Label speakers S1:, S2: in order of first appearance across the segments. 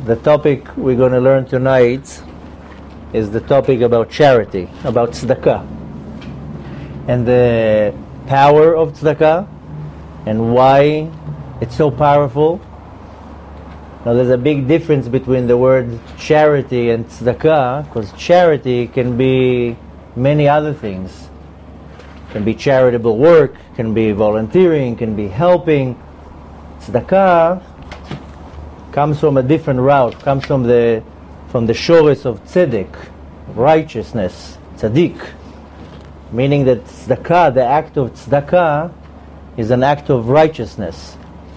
S1: The topic we're going to learn tonight is the topic about charity, about tzedakah, and the power of tzedakah, and why it's so powerful. Now there's a big difference between the word charity and tzedakah, because charity can be many other things. It can be charitable work, can be volunteering, can be helping. Tzedakah comes from a different route, comes from the shores of tzedek, righteousness, tzaddik, meaning that tzedakah, the act of tzedakah, is an act of righteousness.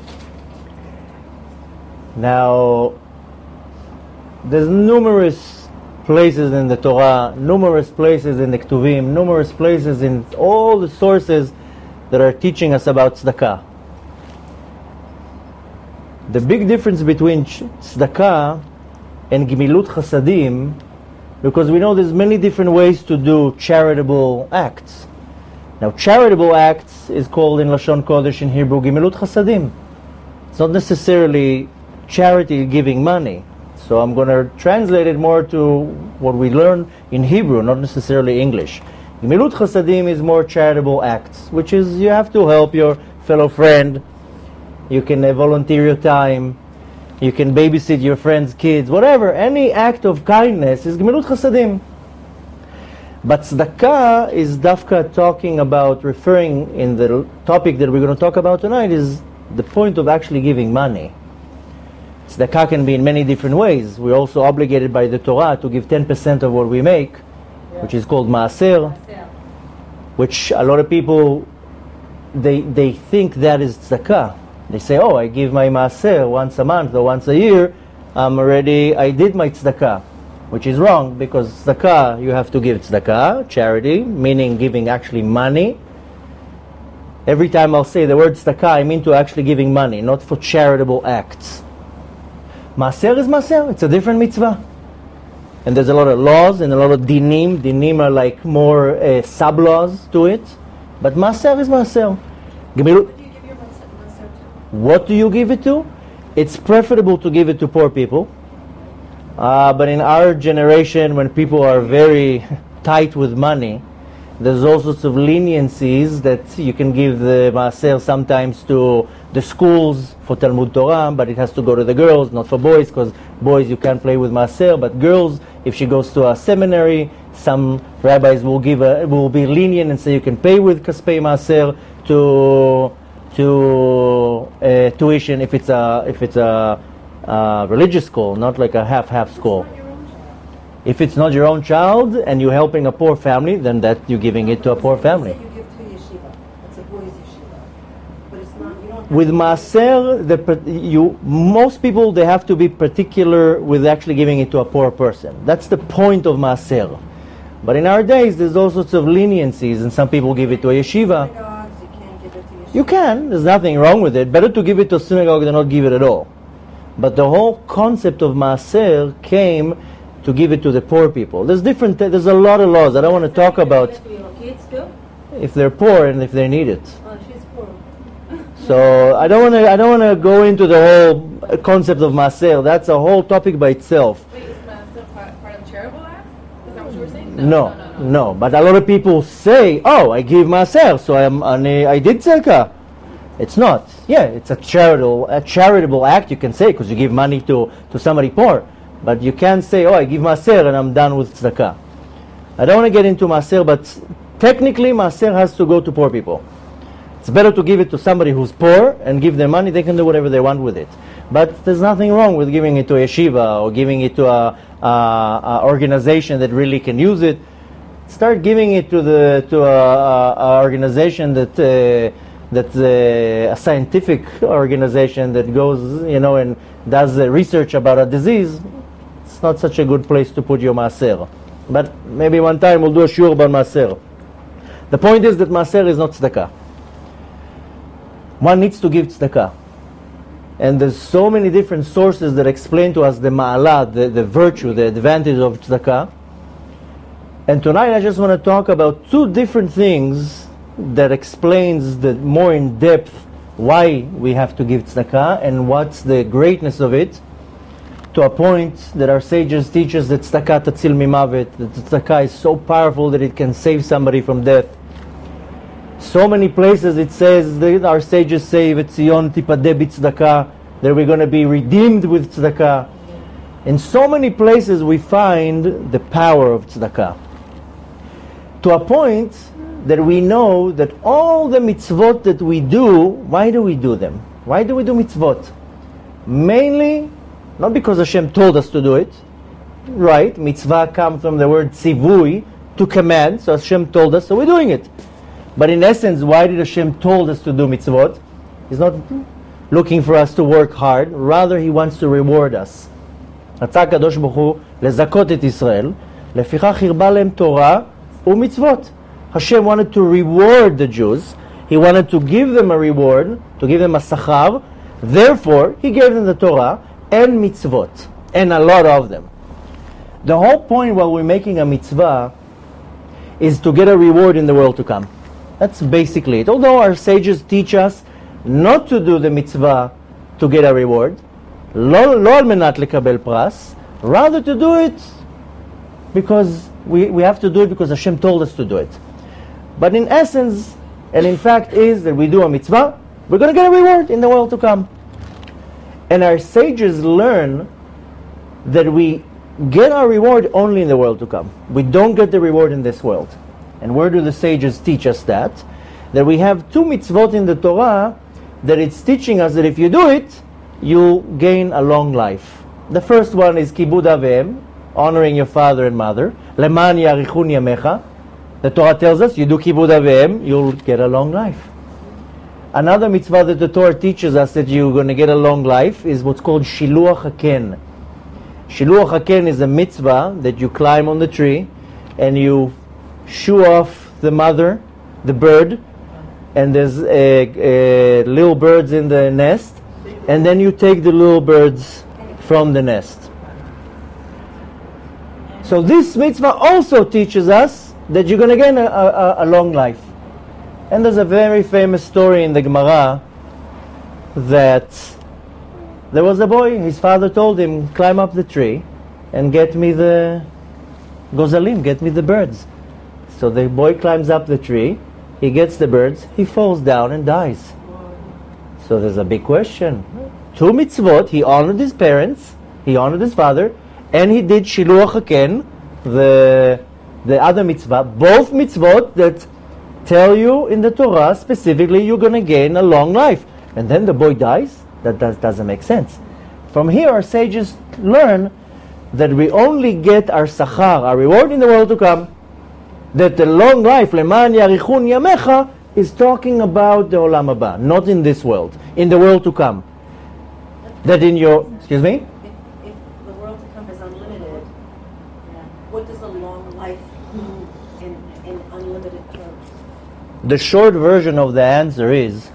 S1: Now, there's numerous places in the Torah, numerous places in the Ketuvim, numerous places in all the sources that are teaching us about tzedakah. The big difference between tzedakah and gimilut chasadim, because we know there's many different ways to do charitable acts. Now, charitable acts is called in Lashon Kodesh in Hebrew gimilut chasadim. It's not necessarily charity giving money. So I'm going to translate it more to what we learn in Hebrew, not necessarily English. Gimilut chasadim is more charitable acts, which is you have to help your fellow friend. You can volunteer your time. You can babysit your friend's kids. Whatever. Any act of kindness is gemilut chasadim. But tzedakah is dafka talking about, referring in the topic that we're going to talk about tonight, is the point of actually giving money. Tzedakah can be in many different ways. We're also obligated by the Torah to give 10% of what we make, which is called maaser, which a lot of people, they think that is tzedakah. They say, oh, I give my maaser once a month or once a year, I did my tzedakah, which is wrong, because tzedakah, you have to give tzedakah, charity, meaning giving actually money. Every time I'll say the word tzedakah, I mean to actually giving money, not for charitable acts. Maaser is maaser, it's a different mitzvah. And there's a lot of laws and a lot of dinim. Dinim are like more sub-laws to it, but maaser is maaser. What do you give it to? It's preferable to give it to poor people. But in our generation, when people are very tight with money, there's all sorts of leniencies that you can give the maaser sometimes to the schools for Talmud Torah, but it has to go to the girls, not for boys, because boys you can't play with maaser. But girls, if she goes to a seminary, some rabbis will be lenient and say you can pay with kaspei maaser to tuition if it's a religious school, not like a half school. If it's not your own child and you're helping a poor family, then that you're giving it to a poor family.
S2: You give to yeshiva. It's a boys' yeshiva, but it's not. You don't.
S1: With maaser, most people they have to be particular with actually giving it to a poor person. That's the point of maaser. But in our days, there's all sorts of leniencies, and some people give it to a yeshiva. You can, there's nothing wrong with it. Better to give it to a synagogue than not give it at all. But the whole concept of maaser came to give it to the poor people. There's a lot of laws. I don't want to talk about if they're poor and if they need it.
S2: Oh, she's poor.
S1: So I don't want to go into the whole concept of maaser. That's a whole topic by itself.
S3: Wait, is maaser part of charitable acts? Is that what you were saying?
S1: No. But a lot of people say, "Oh, I give maaser, so I did tzedakah." It's not. Yeah, it's a charitable act. You can say because you give money to somebody poor, but you can't say, "Oh, I give maaser and I'm done with tzedakah." I don't want to get into maaser, but technically maaser has to go to poor people. It's better to give it to somebody who's poor and give them money. They can do whatever they want with it. But there's nothing wrong with giving it to a yeshiva or giving it to a organization that really can use it. Start giving it to a organization that's a scientific organization that goes, and does research about a disease. It's not such a good place to put your maaser. But maybe one time we'll do a shiur about maaser. The point is that maaser is not tzedakah. One needs to give tzedakah. And there's so many different sources that explain to us the ma'alah, the virtue, the advantage of tzedakah. And tonight I just want to talk about two different things that explains the more in depth why we have to give tzedakah and what's the greatness of it. to a point that our sages teach us that tzedakah tatzil mimavet, that tzedakah is so powerful that it can save somebody from death. So many places it says, that our sages say, v'tzion tipadeh b'tzedakah, that we're going to be redeemed with tzedakah. In so many places we find the power of tzedakah. To a point that we know that all the mitzvot that we do, why do we do them? Why do we do mitzvot? Mainly, not because Hashem told us to do it. Right, mitzvah comes from the word tzivui, to command, so Hashem told us, so we're doing it. But in essence, why did Hashem told us to do mitzvot? He's not looking for us to work hard, rather He wants to reward us. רצה הקדוש ברוך הוא לזכות את ישראל, לפיכך הרבה להם תורה ומצוות. Hashem wanted to reward the Jews. He wanted to give them a reward, to give them a sachar. Therefore, He gave them the Torah and mitzvot, and a lot of them. The whole point while we're making a mitzvah is to get a reward in the world to come. That's basically it. Although our sages teach us not to do the mitzvah to get a reward, לא על מנת לקבל פרס, rather to do it because we have to do it because Hashem told us to do it. But in essence, and in fact is that we do a mitzvah, we're going to get a reward in the world to come. And our sages learn that we get our reward only in the world to come. We don't get the reward in this world. And where do the sages teach us that? That we have two mitzvot in the Torah that it's teaching us that if you do it, you gain a long life. The first one is kibud avim, honoring your father and mother. Leman yarichun yamecha. The Torah tells us, you do kibud avim, you'll get a long life. Another mitzvah that the Torah teaches us that you're going to get a long life is what's called shiluach haken. Shiluach haken is a mitzvah that you climb on the tree and you shoo off the mother, the bird, and there's little birds in the nest, and then you take the little birds from the nest. So this mitzvah also teaches us that you're going to get a long life. And there's a very famous story in the Gemara that there was a boy, his father told him, climb up the tree and get me the gozalim, get me the birds. So the boy climbs up the tree, he gets the birds, he falls down and dies. So there's a big question. Two mitzvot, he honored his parents, he honored his father, and he did shiluach haken, the other mitzvah, both mitzvot that tell you in the Torah specifically you're going to gain a long life. And then the boy dies? That doesn't make sense. From here our sages learn that we only get our sachar, our reward in the world to come. That the long life, leman yarichun yamecha, is talking about the olam haba, not in this world, in the world to come. That in your, excuse me?
S2: If the world to come is unlimited, what does a long life mean in unlimited terms?
S1: The short version of the answer is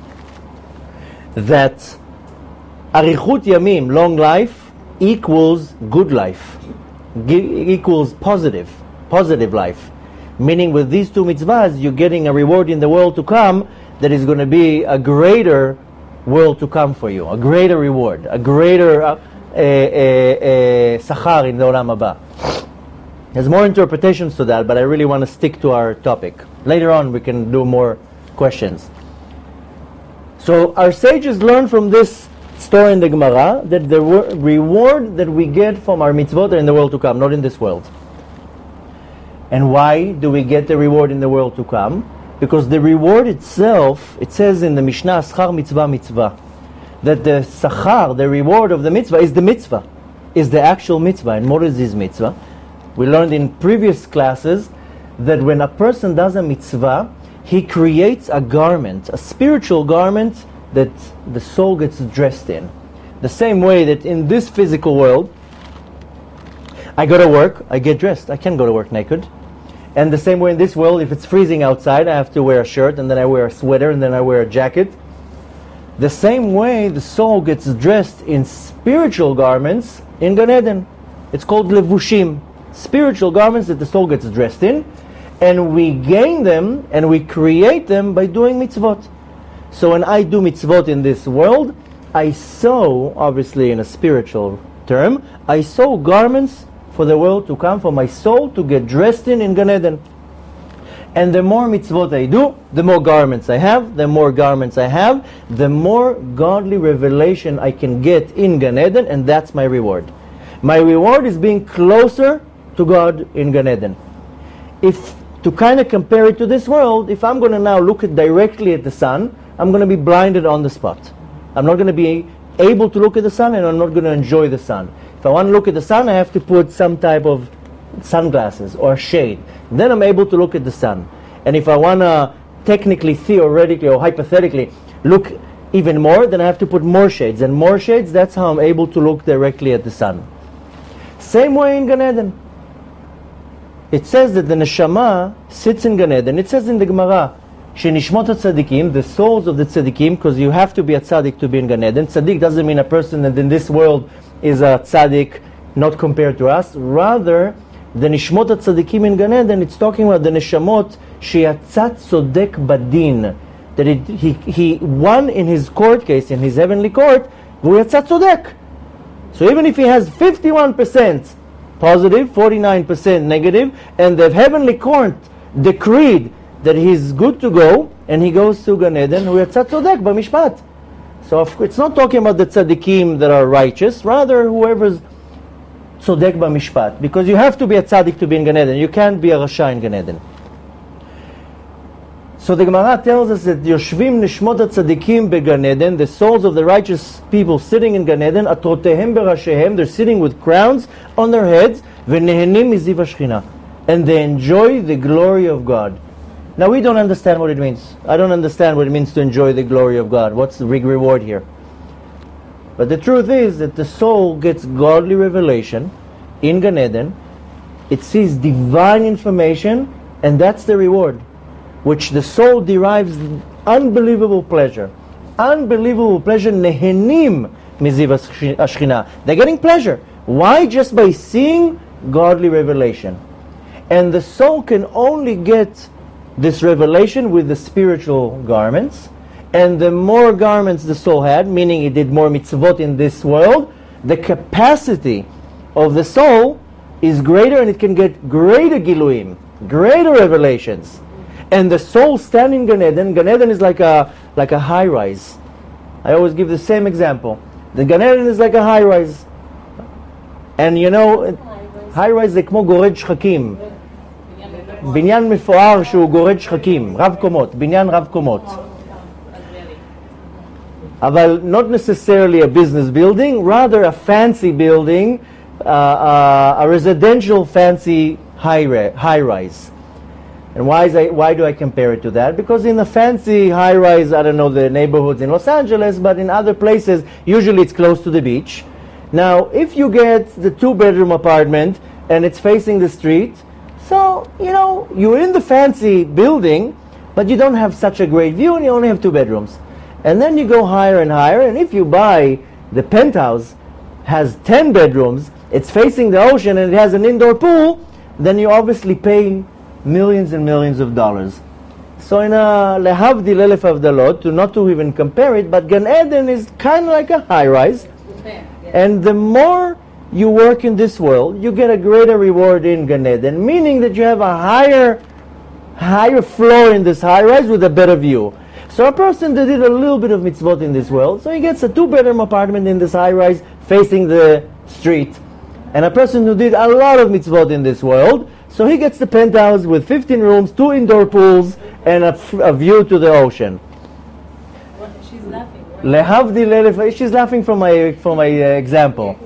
S1: that arichut yamim, long life, equals good life, equals positive life. Meaning with these two mitzvahs, you're getting a reward in the world to come that is going to be a greater world to come for you, a greater reward, a greater sachar in the olam haba. There's more interpretations to that, but I really want to stick to our topic. Later on we can do more questions. So our sages learn from this story in the Gemara that the reward that we get from our mitzvot are in the world to come, not in this world. And why do we get the reward in the world to come? Because the reward itself, it says in the Mishnah, schar mitzvah mitzvah, that the sachar, the reward of the mitzvah, is the mitzvah, is the actual mitzvah. And what is this mitzvah? We learned in previous classes that when a person does a mitzvah, he creates a garment, a spiritual garment that the soul gets dressed in. The same way that in this physical world, I go to work, I get dressed. I can't go to work naked. And the same way in this world, if it's freezing outside, I have to wear a shirt, and then I wear a sweater, and then I wear a jacket. The same way the soul gets dressed in spiritual garments in Gan Eden. It's called levushim, spiritual garments that the soul gets dressed in, and we gain them and we create them by doing mitzvot. So when I do mitzvot in this world, I sow, obviously in a spiritual term, I sew garments for the world to come, for my soul to get dressed in Gan Eden. And the more mitzvot I do, the more garments I have. The more garments I have, the more godly revelation I can get in Gan Eden, and that's my reward. My reward is being closer to God in Gan Eden. If to kind of compare it to this world, if I'm going to now look directly at the sun, I'm going to be blinded on the spot. I'm not going to be able to look at the sun, and I'm not going to enjoy the sun. If I want to look at the sun, I have to put some type of sunglasses or shade. Then I'm able to look at the sun. And if I want to technically, theoretically, or hypothetically look even more, then I have to put more shades. And more shades, that's how I'm able to look directly at the sun. Same way in Gan Eden. It says that the neshama sits in Gan Eden. It says in the Gemara, Shenishmot tzadikim, the souls of the tzadikim, because you have to be a tzadik to be in Gan Eden. Tzadik doesn't mean a person that in this world is a tzadik, not compared to us. Rather, the nishmot tzadikim in Gan Eden, it's talking about the neshamot sheyatzat tzodek badin, that he won in his court case, in his heavenly court, v'yatzat tzodek. So even if he has 51% positive, 49% negative, and the heavenly court decreed that he's good to go, and he goes to Gan Eden, v'yatzat tzodek b'mishpat. So it's not talking about the tzaddikim that are righteous, rather whoever's tzodek b'mishpat. Because you have to be a tzaddik to be in Gan Eden. You can't be a rasha in Gan Eden. So the Gemara tells us that Yoshvim nishmot tzaddikim beGan Eden, the souls of the righteous people sitting in Gan Eden, atrotehem berashehem, they're sitting with crowns on their heads, v'nehenim miziv hashchina, and they enjoy the glory of God. Now we don't understand what it means. I don't understand what it means to enjoy the glory of God. What's the big reward here? But the truth is that the soul gets godly revelation in Gan Eden. It sees divine information, and that's the reward, which the soul derives unbelievable pleasure. Unbelievable pleasure. Nehenim miziv hashchina. They're getting pleasure. Why? Just by seeing godly revelation. And the soul can only get this revelation with the spiritual garments. And the more garments the soul had, meaning it did more mitzvot in this world, the capacity of the soul is greater, and it can get greater giluim, greater revelations. And the soul standing in Gan Eden. Gan Eden is like a high rise. I always give the same example. The Gan Eden is like a high rise. And you know, high rise זה כמו גורד שחקים. בניין מפואר שהוא גורד שחקים, רב קומות, בניין רב קומות. אבל not necessarily a business building, rather a fancy building, a residential fancy high rise. And why do I compare it to that? Because in a fancy high rise, I don't know the neighborhoods in Los Angeles, but in other places, usually it's close to the beach. Now, if you get the 2-bedroom apartment and it's facing the street, so, you know, you're in the fancy building, but you don't have such a great view, and you only have 2 bedrooms. And then you go higher and higher, and if you buy the penthouse, has 10 bedrooms, it's facing the ocean, and it has an indoor pool, then you obviously pay millions and millions of dollars. So in a lehavdil elef avdalot, not to even compare it, but Gan Eden is kind of like a high rise. And the more you work in this world, you get a greater reward in Gan Eden, meaning that you have a higher floor in this high rise with a better view. So a person that did a little bit of mitzvot in this world, so he gets a 2-bedroom apartment in this high rise facing the street. And a person who did a lot of mitzvot in this world, so he gets the penthouse with 15 rooms, 2 indoor pools, and a view to the ocean.
S2: She's laughing.
S1: Lehavdil elef, she's laughing from my example.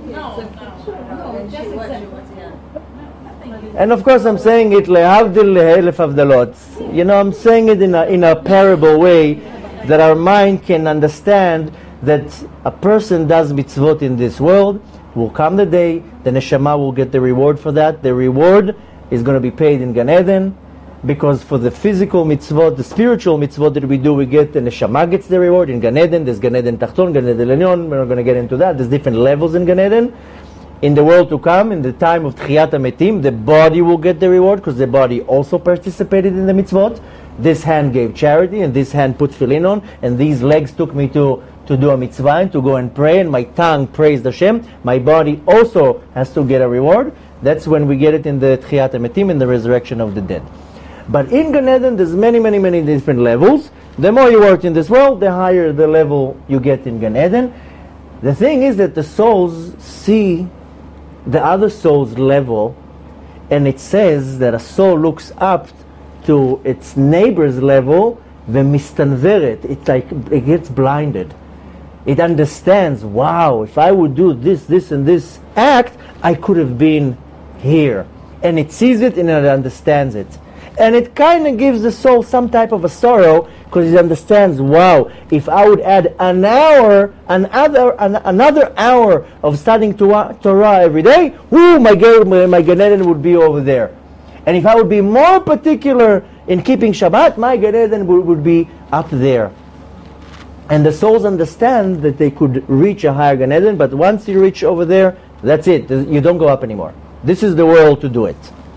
S1: And of course I'm saying it lehavdil elef avdalot. You know, I'm saying it in a parable way that our mind can understand that a person does mitzvot in this world. Will come the day the neshama will get the reward for that. The reward is going to be paid in Gan Eden, because for the physical mitzvot, the spiritual mitzvot that we do, we get the neshama gets the reward in Gan Eden. There's Gan Eden Tachton, Gan Eden Elyon. We're not going to get into that. There's different levels in Gan Eden. In the world to come, in the time of Tchiyat HaMetim, the body will get the reward, because the body also participated in the mitzvot. This hand gave charity, and this hand put tefillin on, and these legs took me to to do a mitzvah and to go and pray, and my tongue praised Hashem, my body also has to get a reward. That's when we get it in the Tchiyat HaMetim, in the resurrection of the dead. But in Gan Eden, there's many, many, many different levels. The more you work in this world, the higher the level you get in Gan Eden. The thing is that the souls see the other soul's level, and it says that a soul looks up to its neighbor's level, v'mistanveret. It's like it gets blinded. It understands, wow, if I would do this, this, and this act, I could have been here. And it sees it and it understands it. And it kind of gives the soul some type of a sorrow, because it understands, wow, if I would add an hour, another hour of studying Torah every day, my Gan Eden would be over there. And if I would be more particular in keeping Shabbat, my Gan Eden would be up there. And the souls understand that they could reach a higher Gan Eden, but once you reach over there, that's it. You don't go up anymore. This is the world to do it.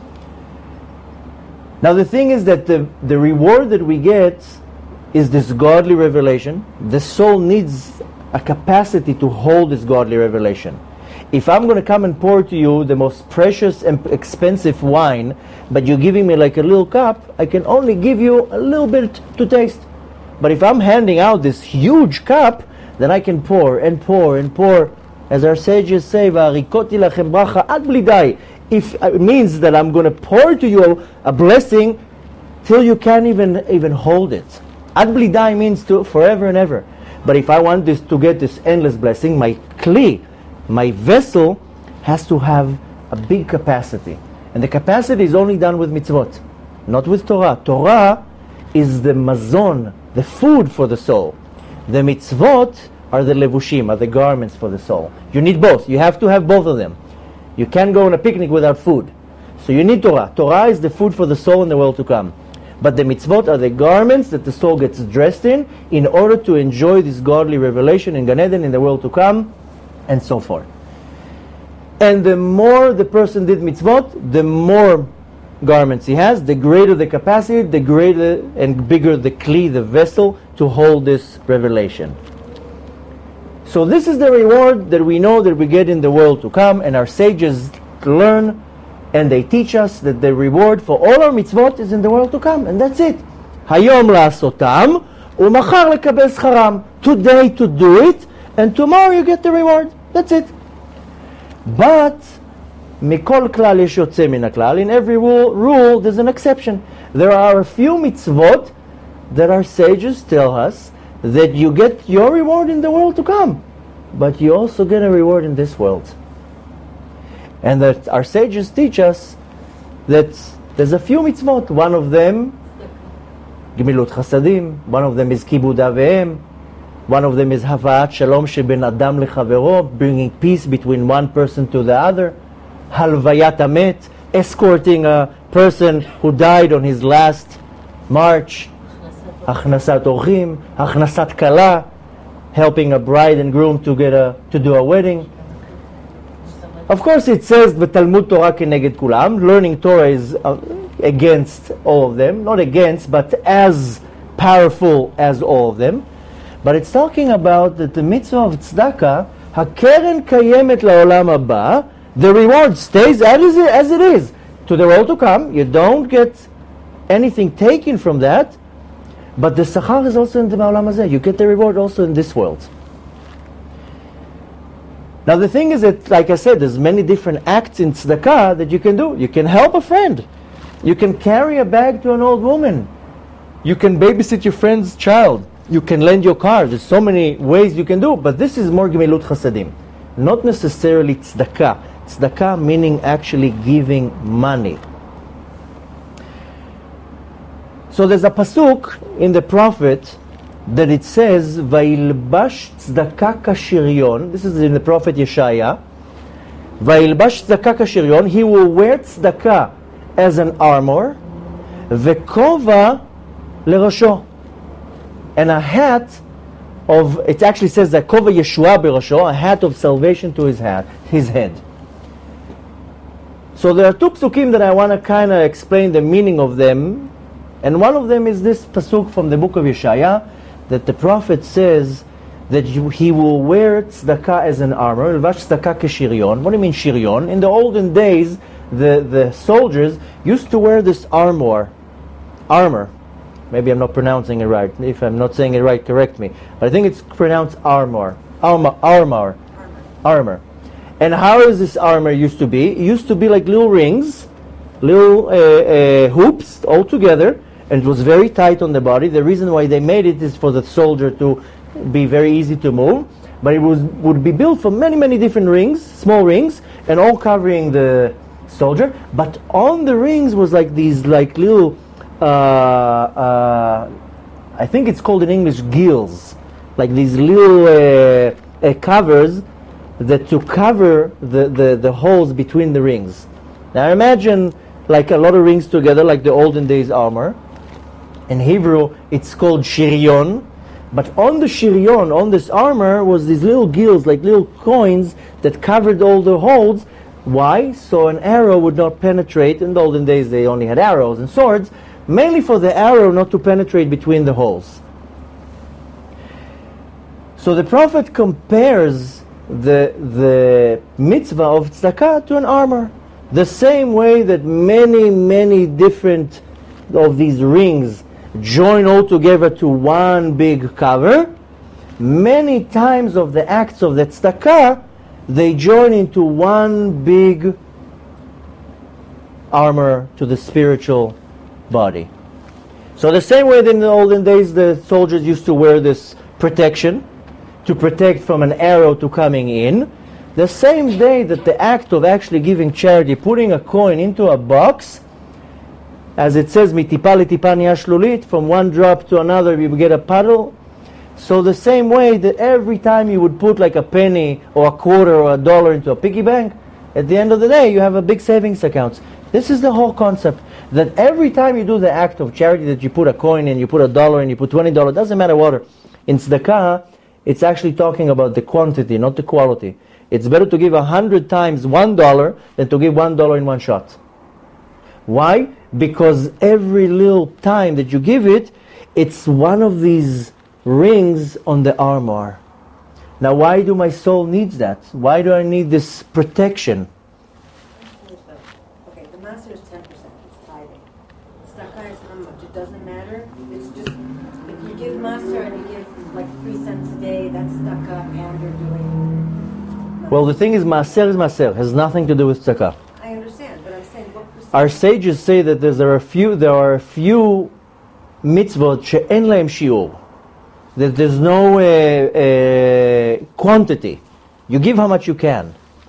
S1: Now the thing is that the reward that we get is this godly revelation. The soul needs a capacity to hold this godly revelation. If I'm going to come and pour to you the most precious and expensive wine, but you're giving me like a little cup, I can only give you a little bit to taste. But if I'm handing out this huge cup, then I can pour and pour and pour. As our sages say, "V'arikoti lachem bracha ad bli dai." If it means that I'm going to pour to you a blessing till you can't even hold it. Ad bli dai means to forever and ever. But if I want this to get this endless blessing, my kli, my vessel, has to have a big capacity. And the capacity is only done with mitzvot, not with Torah. Torah is the mazon, the food for the soul. The mitzvot are the levushim, are the garments for the soul. You need both. You have to have both of them. You can't go on a picnic without food. So you need Torah. Torah is the food for the soul in the world to come. But the mitzvot are the garments that the soul gets dressed in order to enjoy this godly revelation in Gan Eden, in the world to come, and so forth. And the more the person did mitzvot, the more garments he has, the greater the capacity, the greater and bigger the kli, the vessel, to hold this revelation. So this is the reward that we know that we get in the world to come, and our sages learn and they teach us that the reward for all our mitzvot is in the world to come, and that's it. Hayom la'asotam u'machar lekabel scharam. Today to do it, and tomorrow you get the reward. That's it. But mikol klal yesh yotze min haklal. In every rule there's an exception. There are a few mitzvot that our sages tell us that you get your reward in the world to come, but you also get a reward in this world. And that our sages teach us that there's a few mitzvot. One of them, Gemilut Chasadim. One of them is Kibud Aveim. One of them is Havaat Shalom Sheben Adam Lechavero, bringing peace between one person to the other. Halvayat Amet, escorting a person who died on his last march. Achnasat Orchim, Achnasat Kala, helping a bride and groom to do a wedding. Of course, it says Talmud Torah keneged kulam. Learning Torah is against all of them, not against, but as powerful as all of them. But it's talking about that the mitzvah of tzedakah, hakeren kayemet laolam haba, the reward stays as it is to the world to come. You don't get anything taken from that. But the sachar is also in the Ma'olam Hazeh. You get the reward also in this world. Now the thing is that, like I said, there's many different acts in tzedakah that you can do. You can help a friend. You can carry a bag to an old woman. You can babysit your friend's child. You can lend your car. There's so many ways you can do. But this is more gemilut chasadim. Not necessarily tzedakah. Tzedakah meaning actually giving money. So there's a pasuk in the prophet that it says, "Va'ilbash tzedakah kashiryon." This is in the prophet Yeshaya. "Va'ilbash tzedakah kashiryon." He will wear tzedakah as an armor, ve'kova lerasho, and a hat of. It actually says that kova Yeshua berasho, a hat of salvation to his head. So there are two psukim that I want to kind of explain the meaning of them. And one of them is this pasuk from the book of Yeshaya, that the prophet says that he will wear tzedakah as an armor. Yilvash tzedakah keshirion. What do you mean shirion? In the olden days, the soldiers used to wear this armor. Maybe I'm not pronouncing it right. If I'm not saying it right, correct me. But I think it's pronounced armor. Armor. And how is this armor used to be? It used to be like little rings, little hoops all together, and it was very tight on the body. The reason why they made it is for the soldier to be very easy to move. But it would be built from many, many different rings, small rings, and all covering the soldier. But on the rings was like these like little, I think it's called in English gills, like these little covers that to cover the holes between the rings. Now imagine like a lot of rings together, like the olden days armor. In Hebrew, it's called shirion. But on the shirion, on this armor, was these little gills, like little coins that covered all the holes. Why? So an arrow would not penetrate. In the olden days, they only had arrows and swords, mainly for the arrow not to penetrate between the holes. So the Prophet compares the mitzvah of tzedakah to an armor. The same way that many, many different of these rings join all together to one big cover, many times of the acts of the tzedakah, they join into one big armor to the spiritual body. So the same way that in the olden days the soldiers used to wear this protection to protect from an arrow to coming in, the same day that the act of actually giving charity, putting a coin into a box, as it says, mitipa litipa niyah shlulit, from one drop to another you get a puddle. So the same way that every time you would put like a penny or a quarter or a dollar into a piggy bank, at the end of the day you have a big savings account. This is the whole concept, that every time you do the act of charity, that you put a coin in, you put a dollar in, you put $20, doesn't matter what. In tzedakah, it's actually talking about the quantity, not the quality. It's better to give 100 times $1 than to give $1 in one shot. Why? Because every little time that you give it, it's one of these rings on the armor. Now, why do my soul needs that? Why do I need this protection?
S2: Okay, the master is 10%. It's tithing. Tzedakah is how much? It doesn't matter. It's just if you give master and you give like 3 cents a day, that's tzedakah, and you're doing.
S1: Well, the thing is maaser, has nothing to do with tzedakah.
S2: I understand, but I'm saying what percent?
S1: Our sages say that there are a few mitzvot she'en lahem shiur, that there's no quantity. You give how much you can.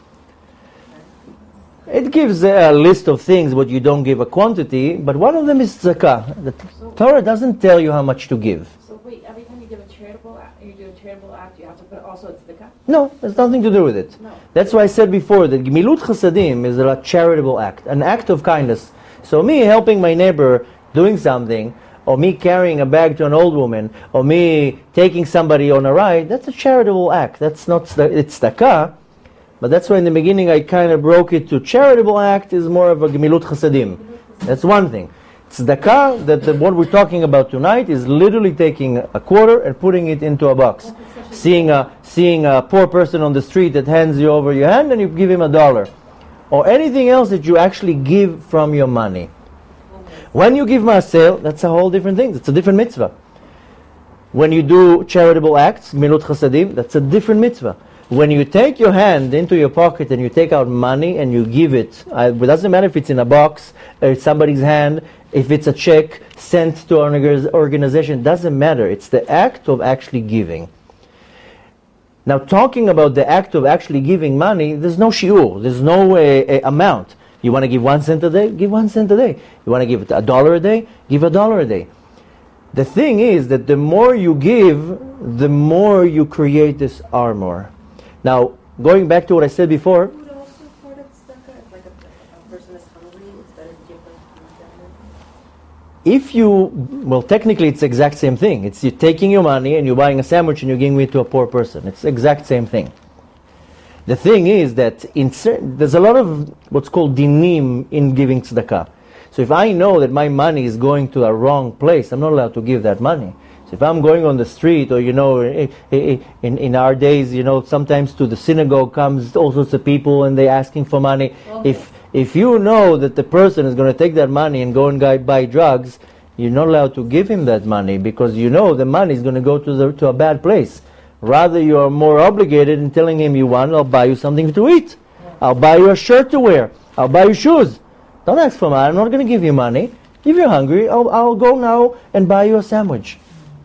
S1: It gives a list of things, but you don't give a quantity. But one of them is tzedakah. The Torah doesn't tell you how much to give.
S3: So wait, every time you give a charitable act, you do a charitable act, you have to put also it's tzedakah?
S1: No, there's nothing to do with it.
S3: No.
S1: That's why I said before that Gemilut Chasadim is a charitable act, an act of kindness. So me helping my neighbor doing something, or me carrying a bag to an old woman, or me taking somebody on a ride, that's a charitable act. That's not, it's tzedakah, but that's why in the beginning I kind of broke it to charitable act is more of a Gemilut Chasadim. That's one thing. Tzedakah, what we're talking about tonight, is literally taking a quarter and putting it into a box. Seeing a poor person on the street that hands you over your hand and you give him $1. Or anything else that you actually give from your money. When you give maaser, that's a whole different thing. It's a different mitzvah. When you do charitable acts, Gemilut Chasadim, that's a different mitzvah. When you take your hand into your pocket and you take out money and you give it, it doesn't matter if it's in a box, or it's somebody's hand, if it's a check sent to an organization, doesn't matter. It's the act of actually giving. Now, talking about the act of actually giving money, there's no shiur, there's no amount. You want to give 1 cent a day? Give 1 cent a day. You want to give $1 a day? Give $1 a day. The thing is that the more you give, the more you create this armor. Now, going back to what I said before,
S2: Food also part of tzedakah? If like a person is hungry, it's better to give them food.
S1: technically it's the exact same thing. It's you taking your money and you're buying a sandwich and you're giving it to a poor person. It's the exact same thing. The thing is that there's a lot of what's called dinim in giving tzedakah. So if I know that my money is going to a wrong place, I'm not allowed to give that money. So if I'm going on the street, or in our days, sometimes to the synagogue comes all sorts of people and they're asking for money.
S2: Okay.
S1: If you know that the person is going to take that money and go and buy drugs, you're not allowed to give him that money, because you know the money is going to go to a bad place. Rather, you are more obligated in telling him, I'll buy you something to eat. I'll buy you a shirt to wear. I'll buy you shoes. Don't ask for money. I'm not going to give you money. If you're hungry, I'll go now and buy you a sandwich.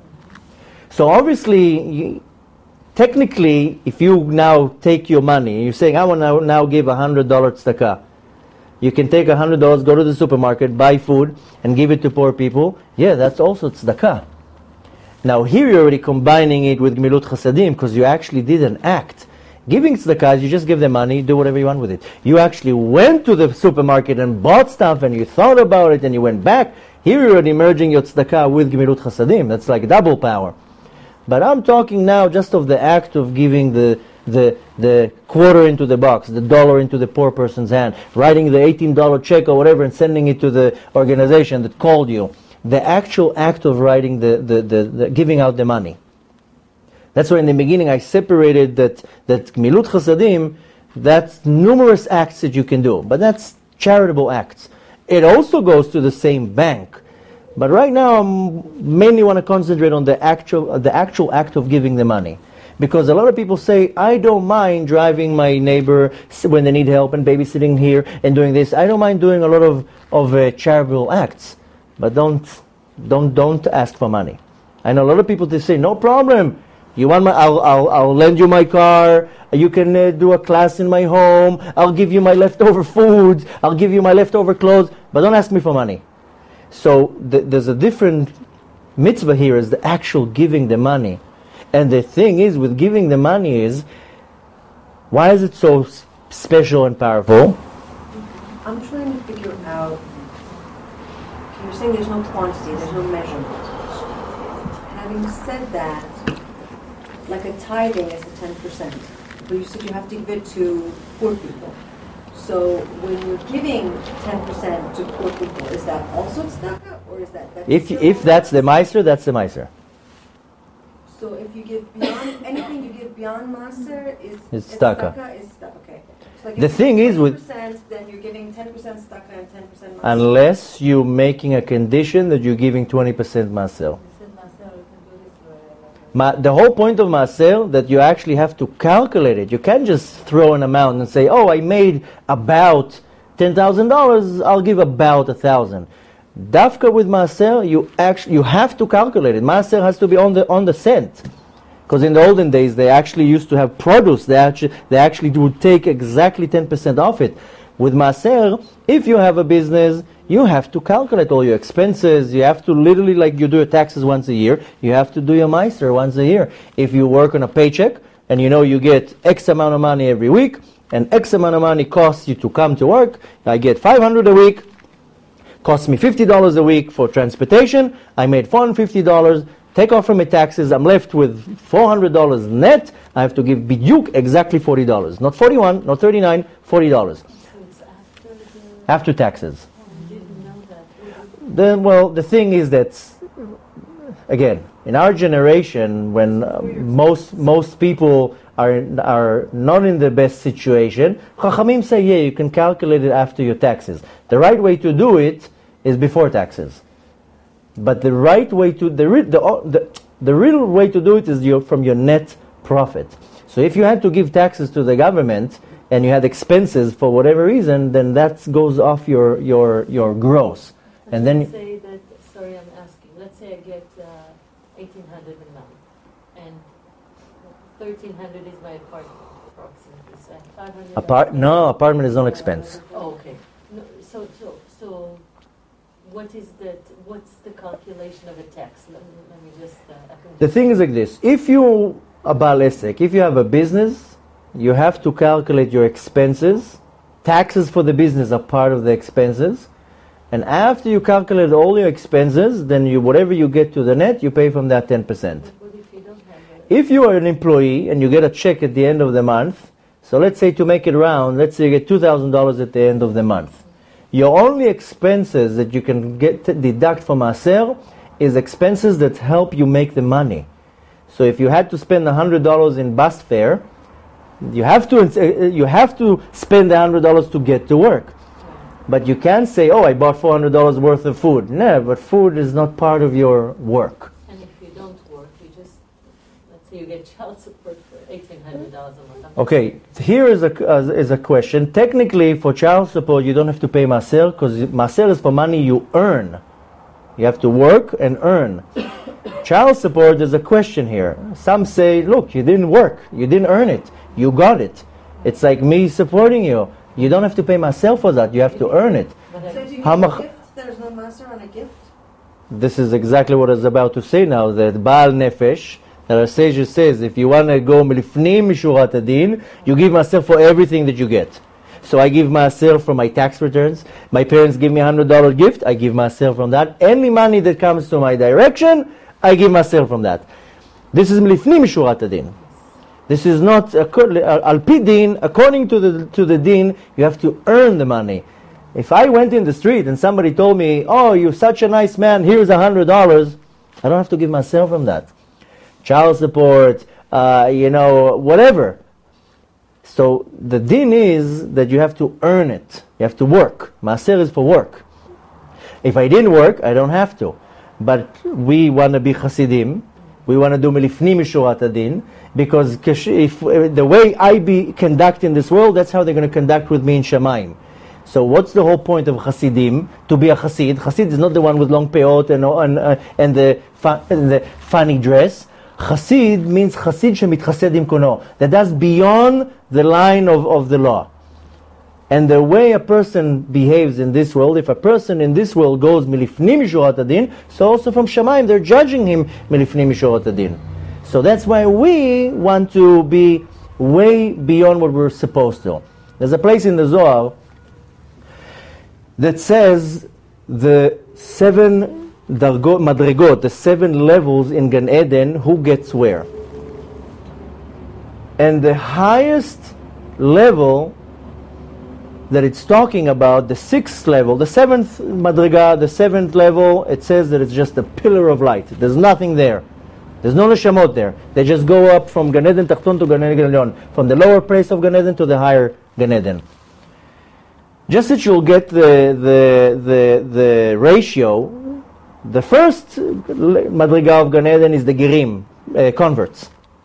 S1: So obviously, technically, if you now take your money, you're saying, I want to now give $100 tzedakah. You can take $100, go to the supermarket, buy food, and give it to poor people. Yeah, that's also tzedakah. Now here you're already combining it with Gemilut Chasadim, because you actually did an act. Giving tzedakah, you just give them money, do whatever you want with it. You actually went to the supermarket and bought stuff, and you thought about it, and you went back. Here you're already merging your tzedakah with Gemilut Chasadim. That's like double power. But I'm talking now just of the act of giving the quarter into the box, the dollar into the poor person's hand, writing the $18 check or whatever and sending it to the organization that called you. The actual act of writing the giving out the money. That's why in the beginning I separated that Gemilut Chasadim, that's numerous acts that you can do, but that's charitable acts. It also goes to the same bank. But right now, I mainly want to concentrate on the actual act of giving the money. Because a lot of people say, I don't mind driving my neighbor when they need help and babysitting here and doing this. I don't mind doing a lot of charitable acts. But don't ask for money. I know a lot of people, they say, no problem. You want I'll lend you my car. You can do a class in my home. I'll give you my leftover foods. I'll give you my leftover clothes. But don't ask me for money. So there's a different mitzvah here, is the actual giving the money. And the thing is, with giving the money is, why is it so special and powerful?
S2: I'm trying to figure out, you're saying there's no quantity, there's no measurement. Having said that, like a tithing is a 10%, but you said you have to give it to poor people. So when you're giving 10% to poor people, is that also tzedakah, or is that?
S1: If that's the meiser, that's the meiser.
S2: So if you give beyond anything, you give beyond maaser
S1: It's tzedakah.
S2: Okay. So like
S1: The thing is with
S2: 10%, then you're giving 10% tzedakah and 10% maaser.
S1: unless you're making a condition that you're giving 20% maaser. The whole point of maaser, that you actually have to calculate it. You can't just throw an amount and say, oh, I made about $10,000, I'll give about 1,000. Dafka with maaser, you have to calculate it. Maaser has to be on the cent. Because in the olden days, they actually used to have produce. They actually would take exactly 10% off it. With maaser, if you have a business, you have to calculate all your expenses. You have to literally, like you do your taxes once a year, you have to do your meiser once a year. If you work on a paycheck, and you get X amount of money every week, and X amount of money costs you to come to work, I get $500 a week, costs me $50 a week for transportation, I made $450, take off from my taxes, I'm left with $400 net, I have to give bidyuk exactly $40. Not 41, not 39, $40. After taxes. The thing is that, again, in our generation, when most people are not in the best situation, Chachamim say, yeah, you can calculate it after your taxes. The right way to do it is before taxes. But the right way to the real way to do it is from your net profit. So if you had to give taxes to the government and you had expenses for whatever reason, then that goes off your gross. And then
S4: let's say that, sorry, I'm asking. Let's say I get $1,800 a month, and $1,300 is my apartment, approximately. So I have $500.
S1: Apartment is no expense.
S4: Oh, okay. No, so what is that? What's the calculation of a tax? Let me just.
S1: The thing is like this: if you a Baal Esek, if you have a business, you have to calculate your expenses. Taxes for the business are part of the expenses. And after you calculate all your expenses, then whatever you get to the net, you pay from that 10%.
S4: What if you don't have that?
S1: If you are an employee and you get a check at the end of the month, so let's say to make it round, let's say you get $2,000 at the end of the month. Your only expenses that you can deduct from maaser is expenses that help you make the money. So if you had to spend $100 in bus fare, you have to spend the $100 to get to work. But you can't say, oh, I bought $400 worth of food. No, but food is not part of your work.
S4: And if you don't work, you just, let's say you get child support for $1,800 a month.
S1: Okay, here is a question. Technically, for child support, you don't have to pay maser, because maser is for money you earn. You have to work and earn. Child support, there's a question here. Some say, look, you didn't work. You didn't earn it. You got it. It's like me supporting you. You don't have to pay myself for that. You have to earn it.
S2: So if you get a gift, there's no maser on a gift?
S1: This is exactly what I was about to say now, that Baal Nefesh, that our sage says, if you want to go milifnim mishurat adin, you give maser for everything that you get. So I give maser from my tax returns. My parents give me $100 gift, I give maser from that. Any money that comes to my direction, I give maser from that. This is milifnim mishurat adin. This is not al pi din. According to the din, you have to earn the money. If I went in the street and somebody told me, "Oh, you're such a nice man. Here's $100," I don't have to give myself from that. Child support, whatever. So the din is that you have to earn it. You have to work. Maser is for work. If I didn't work, I don't have to. But we want to be Hasidim. We want to do milifnim mishurat adin, because if the way I conduct in this world, that's how they're going to conduct with me in Shamayim. So what's the whole point of Hasidim? To be a Hasid. Hasid is not the one with long peot and the funny dress. Hasid means Hasid shemitchased im kono, that does beyond the line of the law. And the way a person behaves in this world, if a person in this world goes milifnim mishurat adin, so also from Shamayim they're judging him milifnim mishurat adin. So that's why we want to be way beyond what we're supposed to. There's a place in the Zohar that says the 7 madrigot, the 7 levels in Gan Eden, who gets where. And the highest level that it's talking about, the 6th level, the 7th madriga, the 7th level, it says that it's just a pillar of light. There's nothing there. There's no neshamot there. They just go up from Gan Eden Tachton to Gan Eden Elyon, from the lower place of Gan Eden to the higher Gan Eden. Just that you'll get the ratio, the first madriga of Gan Eden is the Gerim, converts.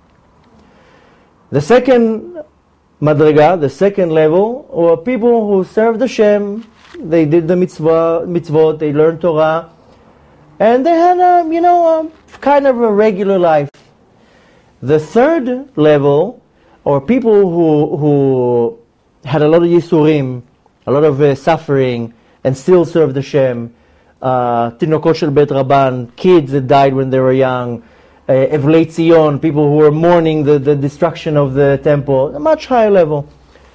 S1: The second madriga, the second level, were people who served Hashem. They did the mitzvot, they learned Torah, and they had kind of a regular life. The third level, or people who had a lot of yisurim, a lot of suffering, and still served Hashem. Tinokot shel Bet Rabban, kids that died when they were young. Evlei Tzion, people who were mourning the destruction of the temple. A much higher level.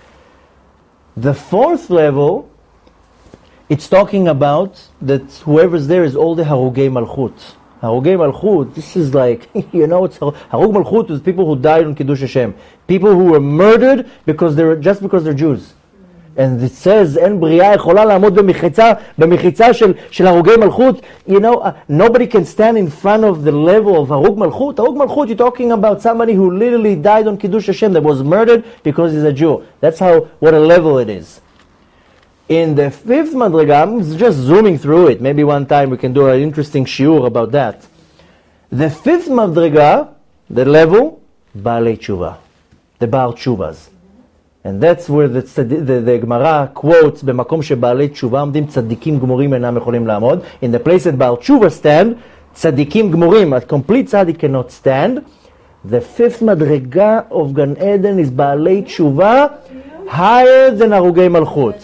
S1: The 4th level, it's talking about that whoever's there is all the Harugei Malchut. Harugei Malchut, this is like, it's Harug Malchut is people who died on Kiddush Hashem. People who were murdered because they're Jews. And it says, "En bria יכולה לעמוד במחיצה של הרוגי מלכות." Nobody can stand in front of the level of Harug Malchut. Harug Malchut, you're talking about somebody who literally died on Kiddush Hashem, that was murdered because he's a Jew. That's what a level it is. In the 5th madriga, I'm just zooming through it. Maybe one time we can do an interesting shiur about that. The 5th madriga, the level, Baalei Tshuva, the Baal Tshuvas. And that's where the Gemara quotes, במקום שבעלי תשובה עומדים צדיקים גמורים אינם יכולים לעמוד. In the place that Baal Tshuva stand, צדיקים גמורים, a complete tzaddik cannot stand. The 5th madriga of Gan Eden is בעלי תשובה, higher than הרוגי מלכות.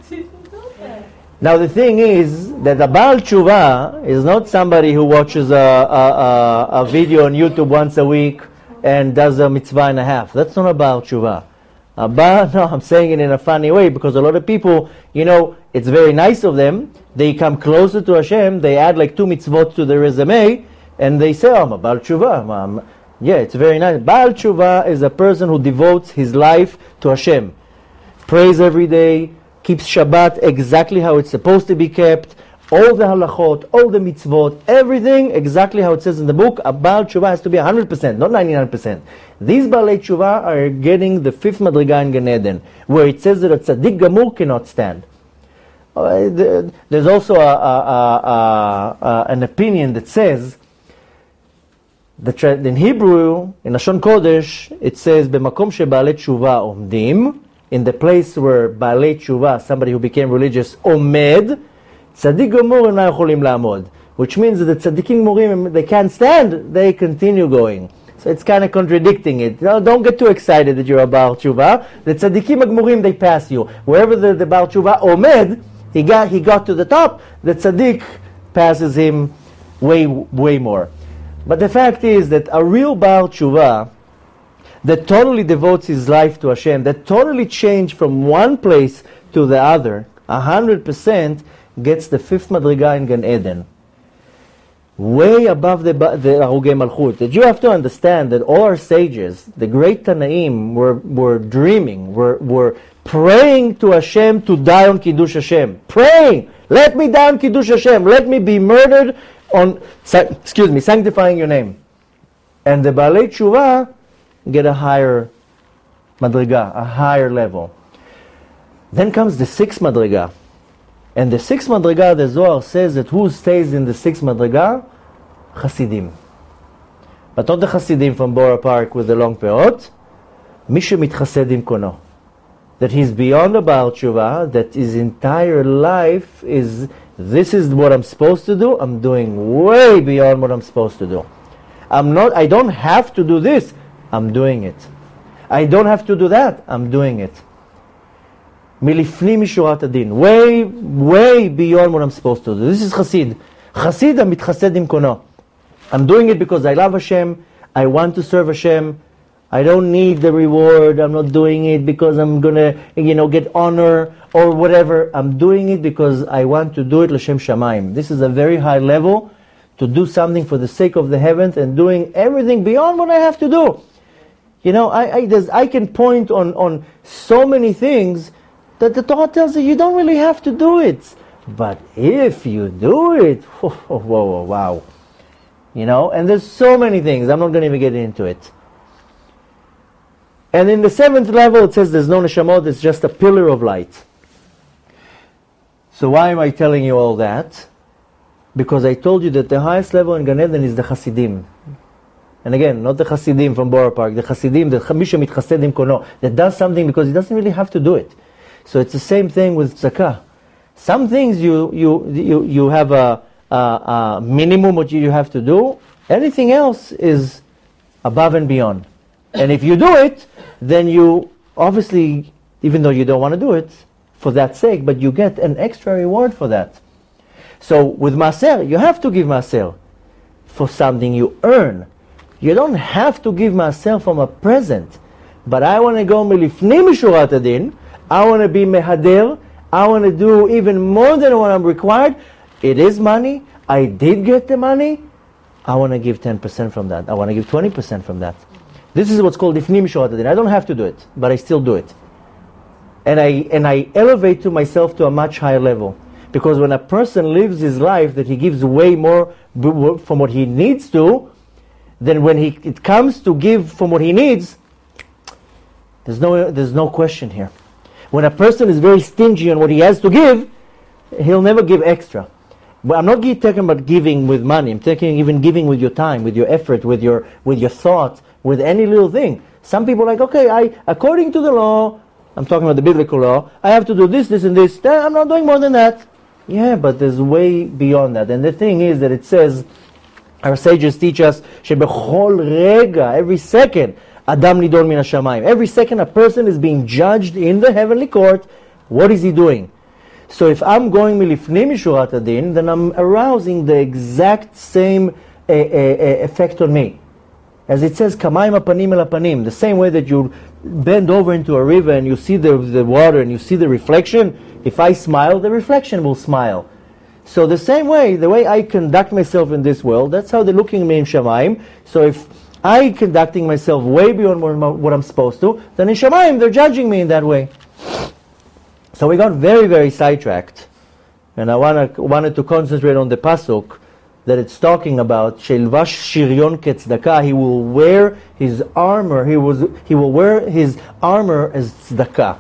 S1: Now the thing is that the Baal Tshuva is not somebody who watches a video on YouTube once a week and does a mitzvah and a half. That's not a Baal Tshuva. No, I'm saying it in a funny way, because a lot of people, it's very nice of them. They come closer to Hashem, they add like 2 mitzvot to their resume, and they say, I'm a Baal Tshuva. Yeah, it's very nice. Baal Tshuva is a person who devotes his life to Hashem. Prays every day, keeps Shabbat exactly how it's supposed to be kept, all the halachot, all the mitzvot, everything exactly how it says in the book. A Baal Tshuva has to be 100%, not 99%. These Baalei Tshuva are getting the fifth Madriga in Gan Eden, where it says that a tzaddik gamur cannot stand. There's also an opinion that says, in Hebrew, in Lashon Kodesh, it says, "B'makom sheBaalei Tshuva omdim," in the place where Baalei Tshuva, somebody who became religious, omed, tzaddik gamur eino yocholim la'amod, which means that the tzaddikim gemurim, they can't stand, they continue going. So it's kind of contradicting it. Don't get too excited that you're a Baal Tshuva. The tzaddikim gemurim, they pass you. Wherever the Baal Tshuva omed, he got to the top, the tzaddik passes him way more. But the fact is that a real Baal Tshuva that totally devotes his life to Hashem, that totally changed from one place to the other, 100%, gets the fifth Madriga in Gan Eden. Way above the Arugei Malchut. That you have to understand that all our sages, the great Tanaim, were dreaming, were praying to Hashem to die on Kiddush Hashem. Praying! Let me die on Kiddush Hashem. Let me be murdered on, sanctifying your name. And the Baalei Tshuva get a higher Madriga, a higher level. Then comes the sixth Madriga. And the sixth Madriga, the Zohar says that who stays in the sixth Madriga? Chasidim. But not the Chasidim from Bora Park with the long peot. Mi shemitchased im kono. That he's beyond the Baal Tshuva, that his entire life is, this is what I'm supposed to do, I'm doing way beyond what I'm supposed to do. I don't have to do this, I'm doing it. I don't have to do that, I'm doing it. Milifni mishurat adin, way beyond what I'm supposed to do. This is Chasid. Chasid mitchased im kono. I'm doing it because I love Hashem, I want to serve Hashem, I don't need the reward, I'm not doing it because I'm gonna, get honor or whatever. I'm doing it because I want to do it l'shem shamayim. This is a very high level, to do something for the sake of the heavens and doing everything beyond what I have to do. I can point on so many things that the Torah tells you don't really have to do it. But if you do it, wow. And there's so many things, I'm not going to even get into it. And in the seventh level, it says there's no neshamot, it's just a pillar of light. So why am I telling you all that? Because I told you that the highest level in Gan Eden is the Hasidim. And again, not the Hasidim from Bora Park, the Hasidim, the mi shemitchased im kono, that does something because he doesn't really have to do it. So it's the same thing with tzedakah. Some things you have a minimum what you have to do. Anything else is above and beyond. And if you do it, then you obviously, even though you don't want to do it for that sake, but you get an extra reward for that. So with Maaser, you have to give Maaser for something you earn. You don't have to give Maaser from a present. But I want to go milifni mishurat adin, I want to be mehader, I want to do even more than what I'm required. It is money, I did get the money, I want to give 10% from that, I want to give 20% from that. This is what's called lifni mishurat adin. I don't have to do it, but I still do it. And I elevate to myself to a much higher level. Because when a person lives his life that he gives way more from what he needs to, then when it comes to give from what he needs, there's no question here. When a person is very stingy on what he has to give, he'll never give extra. But I'm not talking about giving with money. I'm talking even giving with your time, with your effort, with your thought, with any little thing. Some people are like, okay, according to the law, I'm talking about the biblical law, I have to do this, and this. I'm not doing more than that. Yeah, but there's way beyond that. And the thing is that it says, our sages teach us, shebechol rega, every second, Adam nidon min hashamayim. Every second a person is being judged in the heavenly court. What is he doing? So if I'm going milifnei mishurat adin, then I'm arousing the exact same effect on me. As it says, kamayim apanim el apanim, the same way that you bend over into a river and you see the water and you see the reflection, if I smile, the reflection will smile. So the same way, the way I conduct myself in this world, that's how they're looking at me in Shamayim. So if I conducting myself way beyond what I'm supposed to, then in Shamayim they're judging me in that way. So we got very, very sidetracked. and I wanted to concentrate on the pasuk that it's talking about. Sheilvash shiryon ketzedakah. He will wear his armor. He will wear his armor as tzedakah.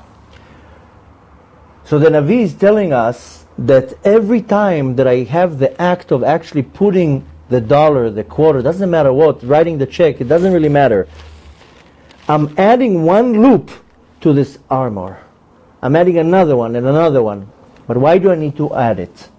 S1: So the Navi is telling us that every time that I have the act of actually putting the dollar, the quarter, doesn't matter what, writing the check, it doesn't really matter. I'm adding one loop to this armor. I'm adding another one and another one. But why do I need to add it?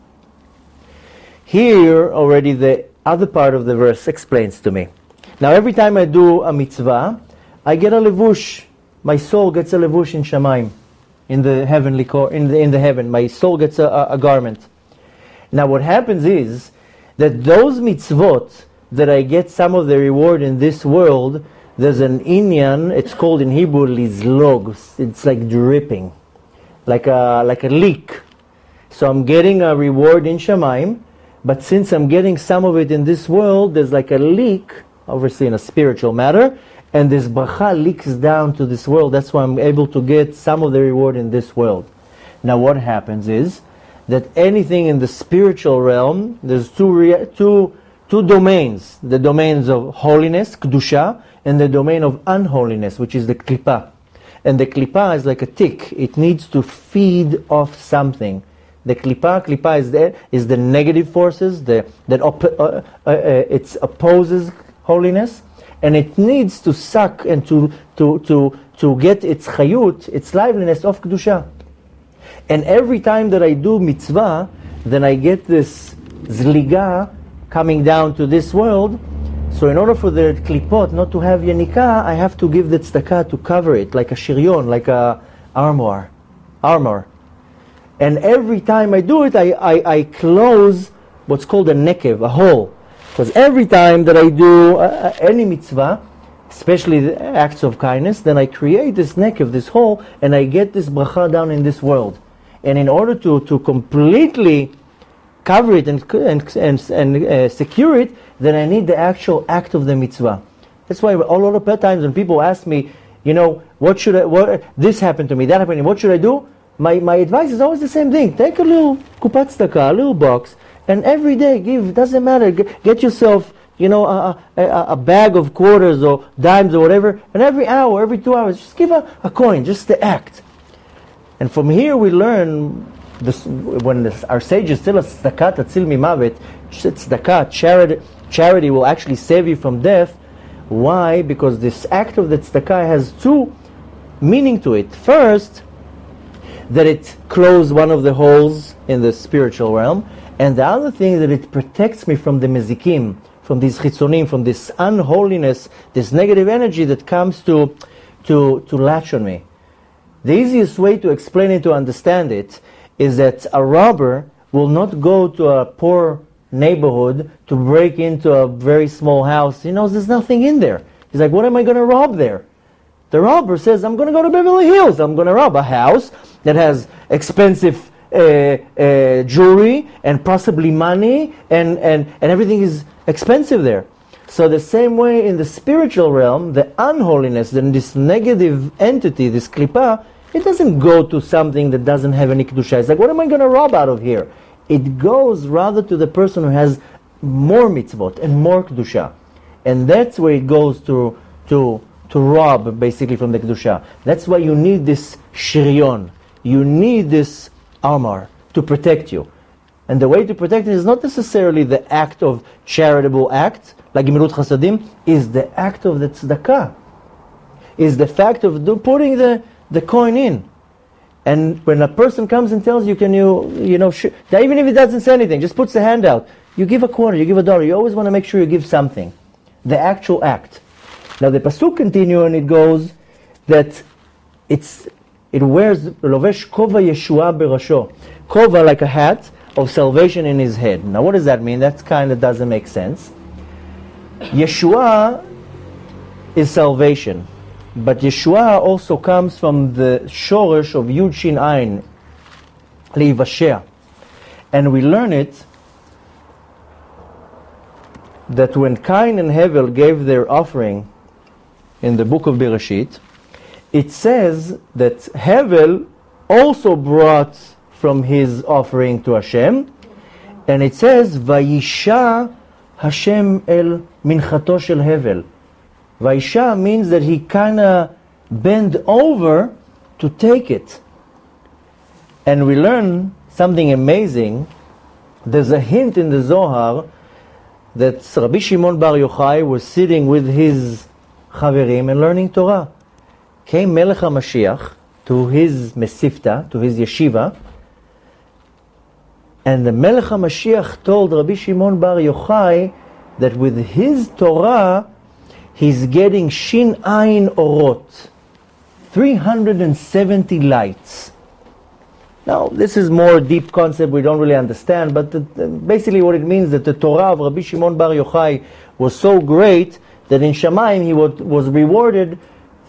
S1: Here already the other part of the verse explains to me. Now every time I do a mitzvah, I get a levush. My soul gets a levush in Shamayim, in the heavenly in the heaven. My soul gets a garment. Now what happens is that those mitzvot that I get some of the reward in this world, there's an inyan, it's called in Hebrew lizlog. It's like dripping, like a leak. So I'm getting a reward in Shamayim, but since I'm getting some of it in this world, there's like a leak, obviously in a spiritual matter, and this bracha leaks down to this world. That's why I'm able to get some of the reward in this world. Now what happens is that anything in the spiritual realm, there's two domains. The domains of holiness, kedusha, and the domain of unholiness, which is the klipa. And the klipa is like a tick. It needs to feed off something. The klipa is the negative forces that it opposes holiness, and it needs to suck and to get its chayut, its liveliness of kedusha. And every time that I do mitzvah, then I get this zliga coming down to this world. So in order for the klipot not to have yanika, I have to give the tzedakah to cover it, like a shiryon, like a armor. And every time I do it, I close what's called a nekev, a hole. Because every time that I do any mitzvah, especially the acts of kindness, then I create this nekev, this hole, and I get this bracha down in this world. And in order to completely cover it and secure it, then I need the actual act of the mitzvah. That's why a lot of times when people ask me, this happened to me, that happened to me, what should I do? My advice is always the same thing. Take a little kupat tzedakah, a little box, and every day give, doesn't matter, get yourself, a bag of quarters or dimes or whatever, and every hour, every 2 hours, just give a coin, just the act. And from here we learn, our sages tell us, tzedakah tatzil mimavet, tzedakah, charity will actually save you from death. Why? Because this act of the tzedakah has two meaning to it. First, that it closes one of the holes in the spiritual realm, and the other thing that it protects me from the mezikim, from these chitzonim, from this unholiness, this negative energy that comes to latch on me. The easiest way to explain it, to understand it, is that a robber will not go to a poor neighborhood to break into a very small house. He knows there's nothing in there. He's like, what am I going to rob there? The robber says, I'm going to go to Beverly Hills. I'm going to rob a house that has expensive jewelry and possibly money, and everything is expensive there. So the same way in the spiritual realm, the unholiness, then this negative entity, this klipa, it doesn't go to something that doesn't have any kedusha. It's like, what am I going to rob out of here? It goes rather to the person who has more mitzvot and more kedusha. And that's where it goes to rob, basically, from the kedusha. That's why you need this shiryon. You need this armor to protect you. And the way to protect it is not necessarily the act of charitable act, like Gemilut Chasadim, is the act of the tzedakah. Is the fact of putting the coin in. And when a person comes and tells you, even if he doesn't say anything, just puts the hand out, you give a quarter, you give $1, you always want to make sure you give something. The actual act. Now the pasuk continues and it goes that it wears lovesh kova Yeshua berasho. Kova, like a hat of salvation in his head. Now what does that mean? That kind of doesn't make sense. Yeshua is salvation. But Yeshua also comes from the shoresh of Yud Shin Ayin, leivashea. And we learn it that when Cain and Hevel gave their offering in the book of Bereshit, it says that Hevel also brought from his offering to Hashem. And it says, Vayisha Hashem el minchato shel hevel. Vayisha means that he kind of bent over to take it. And we learn something amazing. There's a hint in the Zohar that Rabbi Shimon Bar Yochai was sitting with his chaverim and learning Torah. Came Melech HaMashiach to his mesifta, to his yeshiva, and the Melech HaMashiach told Rabbi Shimon Bar Yochai that with his Torah, he's getting Shin Ayin Orot, 370 lights. Now, this is more deep concept we don't really understand, but basically what it means that the Torah of Rabbi Shimon Bar Yochai was so great that in Shamayim he was rewarded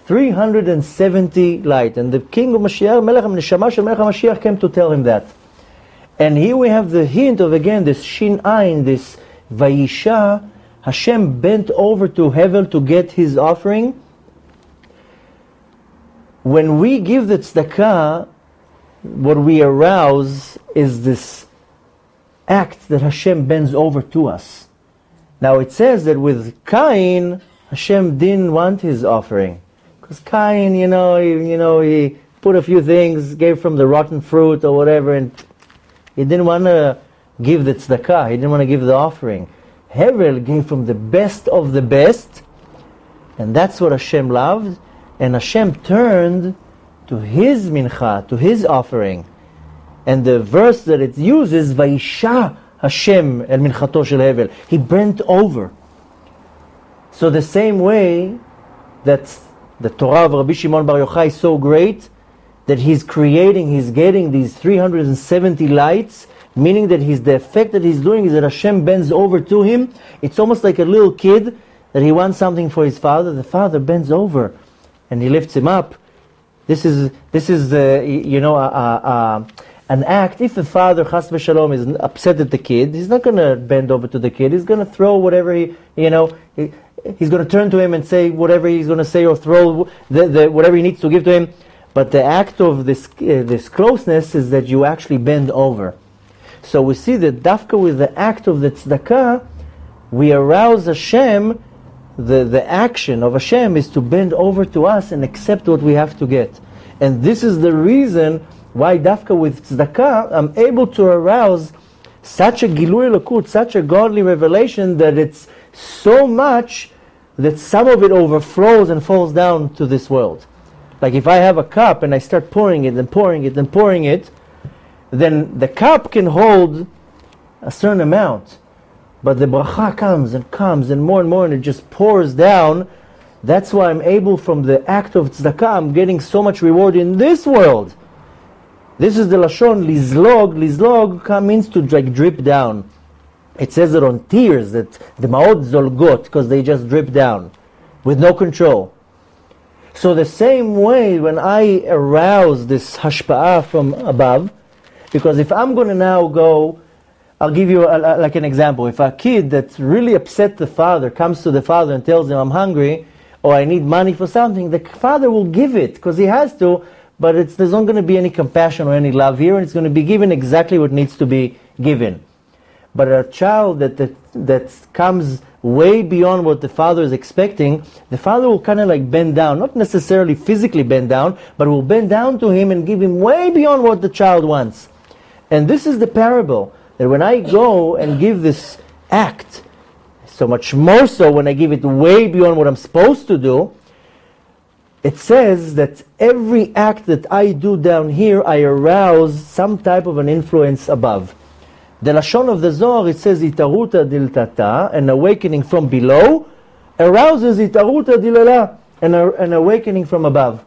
S1: 370 light. And the king of Mashiach, Melech HaNeshama shel Melech HaMashiach, came to tell him that. And here we have the hint of, again, this Shin Ayin, this Vayisha. Hashem bent over to Hevel to get his offering. When we give the tzedakah, what we arouse is this act that Hashem bends over to us. Now it says that with Cain, Hashem didn't want his offering. Because Cain, he put a few things, gave from the rotten fruit or whatever, and he didn't want to give the tzedakah, he didn't want to give the offering. Hevel gave from the best of the best, and that's what Hashem loved, and Hashem turned to his mincha, to his offering. And the verse that it uses, Vayisha Hashem el minchato shel Hevel. He bent over. So the same way that the Torah of Rabbi Shimon Bar Yochai is so great, that he's getting these 370 lights, meaning that the effect that he's doing is that Hashem bends over to him. It's almost like a little kid that he wants something for his father. The father bends over and he lifts him up. This is an act. If the father, chas v'shalom, is upset at the kid, he's not going to bend over to the kid. He's going to throw whatever he's going to turn to him and say whatever he's going to say, or throw whatever he needs to give to him. But the act of this closeness is that you actually bend over. So we see that dafka with the act of the tzedakah, we arouse Hashem. The action of Hashem is to bend over to us and accept what we have to get. And this is the reason why dafka with tzedakah, I'm able to arouse such a gilui elokut, such a godly revelation, that it's so much that some of it overflows and falls down to this world. Like if I have a cup and I start pouring it and pouring it and pouring it, then the cup can hold a certain amount. But the bracha comes and more, and it just pours down. That's why I'm able, from the act of tzedakah, I'm getting so much reward in this world. This is the lashon lizlog. Lizlog means to drip down. It says it on tears, that the ma'od zolgot, because they just drip down with no control. So the same way, when I arouse this hashpa'ah from above, because if I'm going to now go, I'll give you like an example. If a kid that's really upset the father comes to the father and tells him, I'm hungry, or I need money for something, the father will give it, because he has to, but there's not going to be any compassion or any love here, and it's going to be given exactly what needs to be given. But a child that comes way beyond what the father is expecting, the father will kind of like bend down, not necessarily physically bend down, but will bend down to him and give him way beyond what the child wants. And this is the parable, that when I go and give this act, so much more so when I give it way beyond what I'm supposed to do, it says that every act that I do down here, I arouse some type of an influence above. The lashon of the Zohar, it says, Itaruta diltata, an awakening from below, arouses Itaruta dilala, an awakening from above.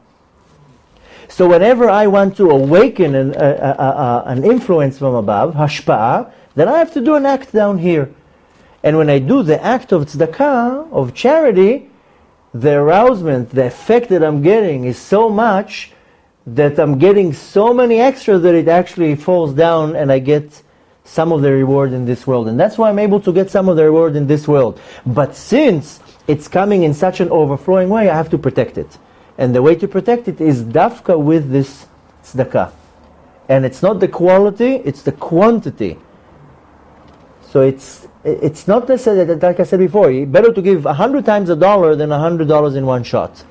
S1: So whenever I want to awaken an influence from above, hashpa'ah, then I have to do an act down here. And when I do the act of tzedakah, of charity, the arousement, the effect that I'm getting is so much that I'm getting so many extra that it actually falls down and I get some of the reward in this world. And that's why I'm able to get some of the reward in this world. But since it's coming in such an overflowing way, I have to protect it. And the way to protect it is dafka with this tzedakah. And it's not the quality, it's the quantity. So it's not necessarily, like I said before, better to give 100 times $1 than $100 in one shot.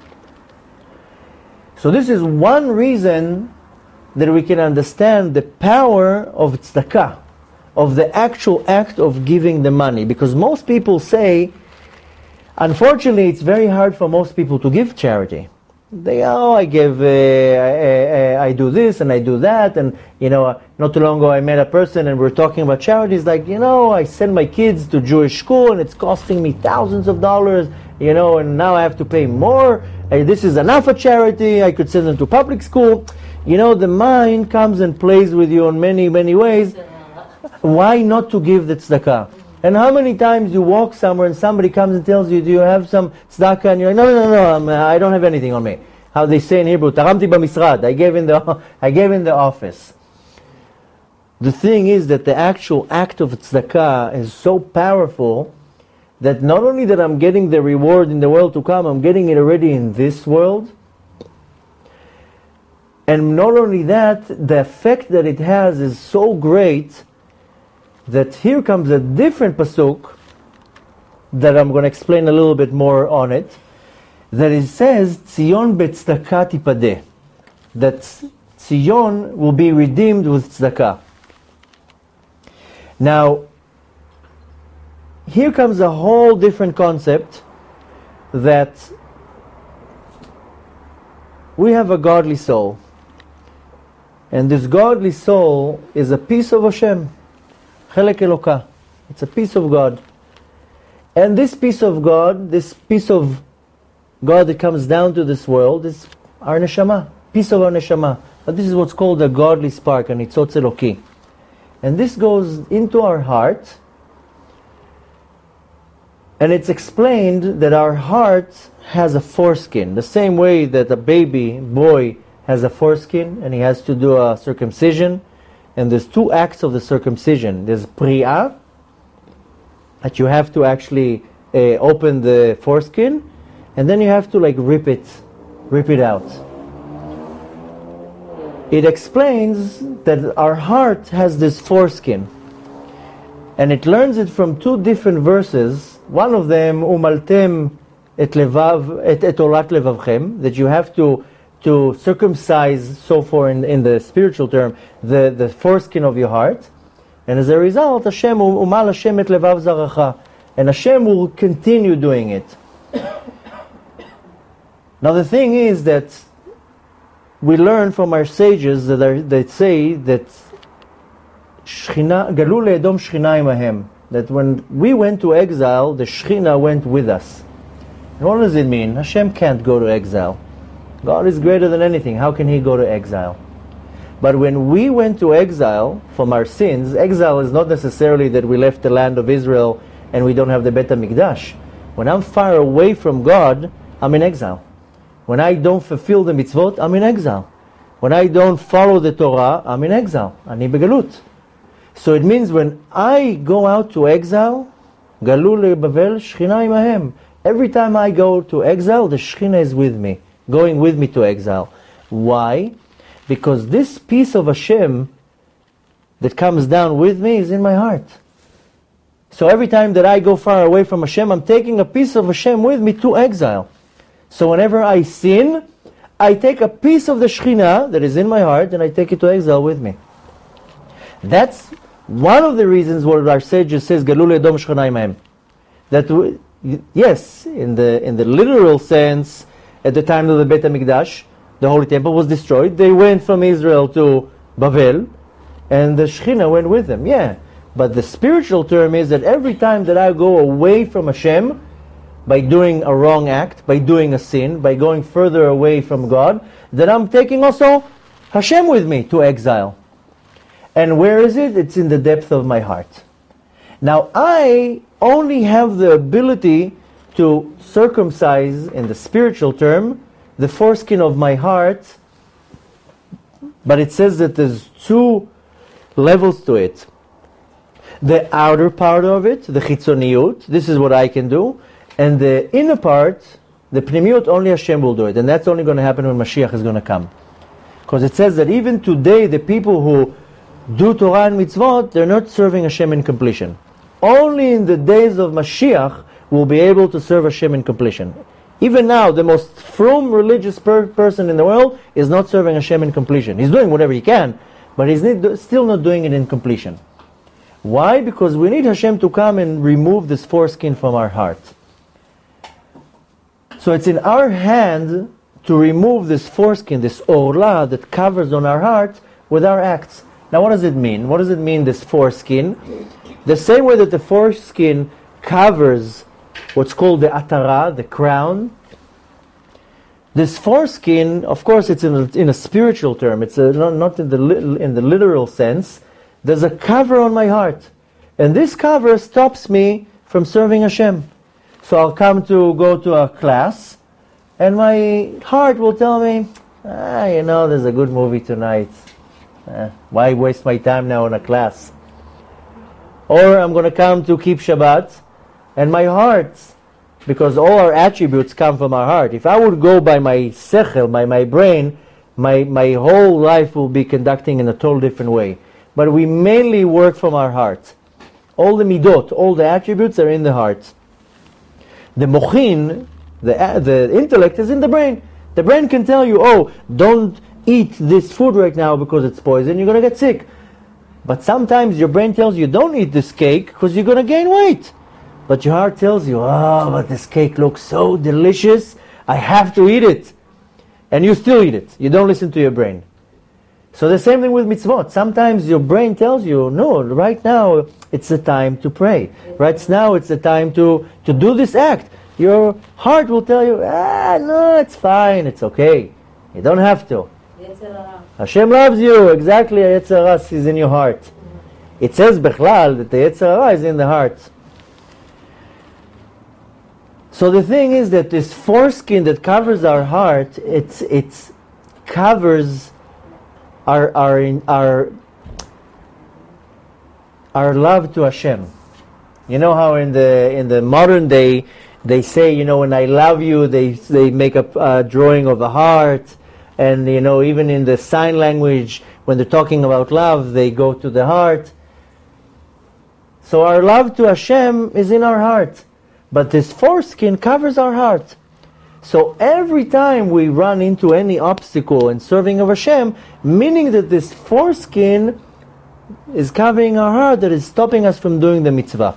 S1: So this is one reason that we can understand the power of tzedakah, of the actual act of giving the money. Because most people say, unfortunately, it's very hard for most people to give charity. They, I give, I do this and I do that, and not too long ago I met a person and we're talking about charities. Like, I send my kids to Jewish school and it's costing me thousands of dollars, and now I have to pay more. This is enough for charity. I could send them to public school. The mind comes and plays with you in many, many ways. Why not to give the tzedakah? And how many times you walk somewhere and somebody comes and tells you, do you have some tzedakah? And you're like, no, I don't have anything on me. How they say in Hebrew, taramti bamisrad, I gave in the office. The thing is that the actual act of tzedakah is so powerful that not only that I'm getting the reward in the world to come, I'm getting it already in this world. And not only that, the effect that it has is so great that here comes a different pasuk that I'm going to explain a little bit more on it. That it says, Tzion betzedakah tipadeh. That Tzion will be redeemed with tzedakah. Now, here comes a whole different concept that we have a godly soul. And this godly soul is a piece of Hashem. Chelek Elokah. It's a piece of God. And this piece of God that comes down to this world is our neshama, piece of our neshama. But this is what's called a godly spark, a nitzotz Eloki. And this goes into our heart, and it's explained that our heart has a foreskin. The same way that a baby boy has a foreskin and he has to do a circumcision. And there's two acts of the circumcision. There's pri'ah, that you have to actually open the foreskin, and then you have to rip it out. It explains that our heart has this foreskin, and it learns it from two different verses. One of them, umaltem et olat levavchem, that you have to circumcise, so far in the spiritual term, the foreskin of your heart. And as a result, Hashem, umal Hashem et levav zaracha, and Hashem will continue doing it. Now the thing is that we learn from our sages that say that Shechina, galu le'edom Shechina imahem, that when we went to exile, the Shechina went with us. And what does it mean? Hashem can't go to exile. God is greater than anything. How can He go to exile? But when we went to exile from our sins, exile is not necessarily that we left the land of Israel and we don't have the Bet HaMikdash. When I'm far away from God, I'm in exile. When I don't fulfill the mitzvot, I'm in exile. When I don't follow the Torah, I'm in exile. Ani begalut. So it means when I go out to exile, galu leBavel, Shechina imahem. Every time I go to exile, the Shechina is with me, going with me to exile. Why? Because this piece of Hashem that comes down with me is in my heart. So every time that I go far away from Hashem, I'm taking a piece of Hashem with me to exile. So whenever I sin, I take a piece of the Shechina that is in my heart and I take it to exile with me. That's one of the reasons why our sages says, Galu le'edom Shechina imahem. That yes, in the literal sense, at the time of the Bet HaMikdash, the Holy Temple was destroyed. They went from Israel to Bavel, and the Shechina went with them. Yeah, but the spiritual term is that every time that I go away from Hashem, by doing a wrong act, by doing a sin, by going further away from God, that I'm taking also Hashem with me to exile. And where is it? It's in the depth of my heart. Now I only have the ability to circumcise, in the spiritual term, the foreskin of my heart, but it says that there's two levels to it. The outer part of it, the chitzoniyut, this is what I can do, and the inner part, the pnimiyut, only Hashem will do it, and that's only going to happen when Mashiach is going to come. Because it says that even today, the people who do Torah and mitzvot, they're not serving Hashem in completion. Only in the days of Mashiach will be able to serve Hashem in completion. Even now, the most frum religious person in the world is not serving Hashem in completion. He's doing whatever he can, but he's still not doing it in completion. Why? Because we need Hashem to come and remove this foreskin from our heart. So it's in our hand to remove this foreskin, this orla that covers on our heart with our acts. Now what does it mean? What does it mean, this foreskin? The same way that the foreskin covers what's called the atara, the crown, this foreskin, of course it's in a spiritual term, it's not in the literal sense. There's a cover on my heart. And this cover stops me from serving Hashem. So I'll go to a class, and my heart will tell me, there's a good movie tonight. Why waste my time now in a class? Or I'm going to come to keep Shabbat, and my heart, because all our attributes come from our heart. If I would go by my sechel, by my brain, my whole life will be conducting in a total different way. But we mainly work from our heart. All the midot, all the attributes are in the heart. The mochin, the intellect, is in the brain. The brain can tell you, don't eat this food right now because it's poison, you're going to get sick. But sometimes your brain tells you, don't eat this cake because you're going to gain weight. But your heart tells you, but this cake looks so delicious, I have to eat it. And you still eat it. You don't listen to your brain. So the same thing with mitzvot. Sometimes your brain tells you, no, right now it's the time to pray. Right now it's the time to do this act. Your heart will tell you, no, it's fine, it's okay. You don't have to. Hashem loves you. Exactly, Yetzer Hara is in your heart. It says Bechlal that the Yetzer Hara is in the heart. So the thing is that this foreskin that covers our heart, it covers our love to Hashem. You know how in the modern day they say, when I love you, they make a drawing of a heart, and even in the sign language when they're talking about love, they go to the heart. So our love to Hashem is in our heart, but this foreskin covers our heart. So every time we run into any obstacle in serving of Hashem, meaning that this foreskin is covering our heart, that is stopping us from doing the mitzvah.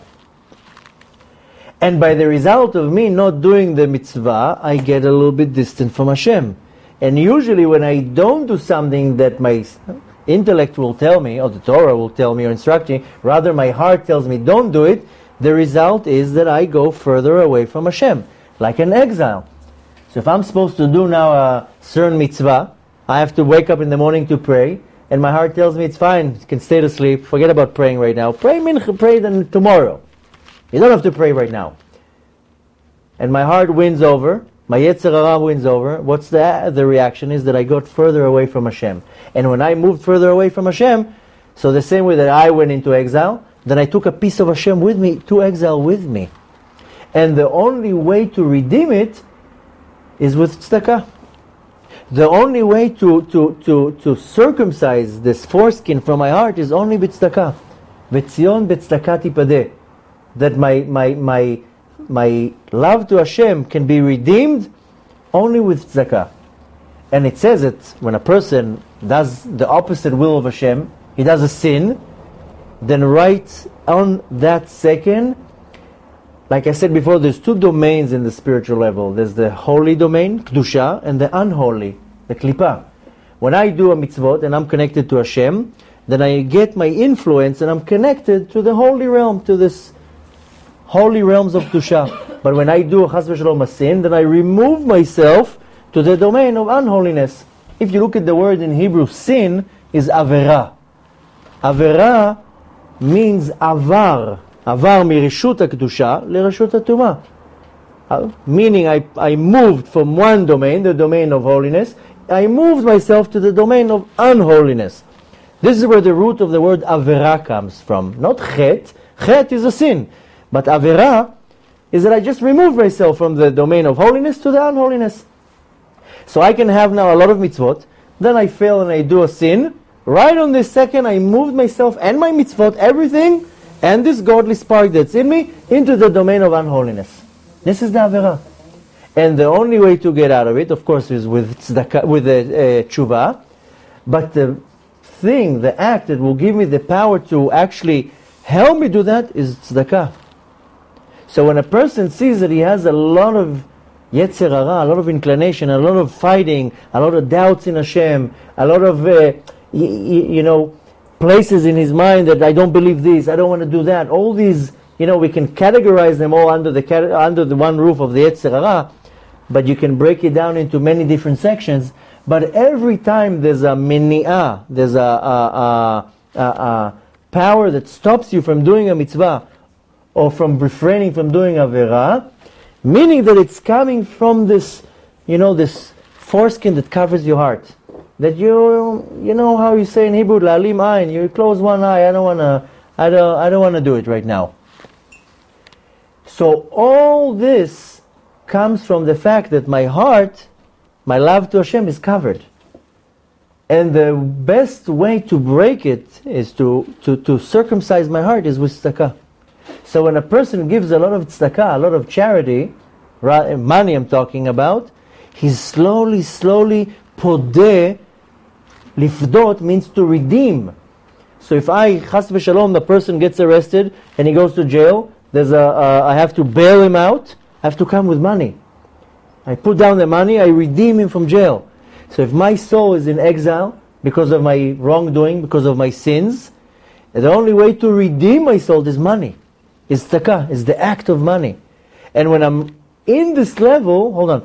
S1: And by the result of me not doing the mitzvah, I get a little bit distant from Hashem. And usually when I don't do something that my intellect will tell me, or the Torah will tell me or instruct me, rather my heart tells me don't do it, the result is that I go further away from Hashem, like an exile. So if I'm supposed to do now a certain mitzvah, I have to wake up in the morning to pray, and my heart tells me it's fine, you can stay to sleep, forget about praying right now. Pray mincha, pray then tomorrow. You don't have to pray right now. And my heart wins over, my Yetzer Hara wins over. What's the reaction is that I got further away from Hashem. And when I moved further away from Hashem, so the same way that I went into exile, then I took a piece of Hashem with me to exile with me. And the only way to redeem it is with tzedakah. The only way to circumcise this foreskin from my heart is only with tzedakah. V'tzion b'tzedakah tipadeh. That my love to Hashem can be redeemed only with tzedakah. And it says that when a person does the opposite will of Hashem, he does a sin, then right on that second, like I said before, there's two domains in the spiritual level. There's the holy domain, Kedusha, and the unholy, the Klipa. When I do a mitzvot and I'm connected to Hashem, then I get my influence and I'm connected to the holy realm, to this holy realms of Kedusha. But when I do chas v'shalom a sin, then I remove myself to the domain of unholiness. If you look at the word in Hebrew, sin is avera. Avera means avar. Avar mirishut HaKedusha lirishut HaTumah. Meaning I moved from one domain, the domain of holiness, I moved myself to the domain of unholiness. This is where the root of the word avera comes from. Not chet. Chet is a sin. But avera is that I just removed myself from the domain of holiness to the unholiness. So I can have now a lot of mitzvot, then I fail and I do a sin. Right on this second, I moved myself and my mitzvot, everything, and this godly spark that's in me, into the domain of unholiness. This is the avera. And the only way to get out of it, of course, is with tzedakah, with tshuva. But the thing, the act that will give me the power to actually help me do that is tzedakah. So when a person sees that he has a lot of yetzer hara, a lot of inclination, a lot of fighting, a lot of doubts in Hashem, a lot of places in his mind that I don't believe this, I don't want to do that. All these, we can categorize them all under the one roof of the yetzer hara, but you can break it down into many different sections. But every time there's a mini'ah, there's a power that stops you from doing a mitzvah or from refraining from doing avera, meaning that it's coming from this, this foreskin that covers your heart. That you know how you say in Hebrew, la'alim ayin, you close one eye, I don't want to do it right now. So all this comes from the fact that my heart, my love to Hashem is covered. And the best way to break it is to circumcise my heart is with tzedakah. So when a person gives a lot of tzedakah, a lot of charity, money I'm talking about, he's slowly podeh, lifdot means to redeem. So if chas v'shalom, the person gets arrested and he goes to jail, I have to bail him out, I have to come with money. I put down the money, I redeem him from jail. So if my soul is in exile because of my wrongdoing, because of my sins, the only way to redeem my soul is money, is tzedakah, is the act of money. And when I'm in this level,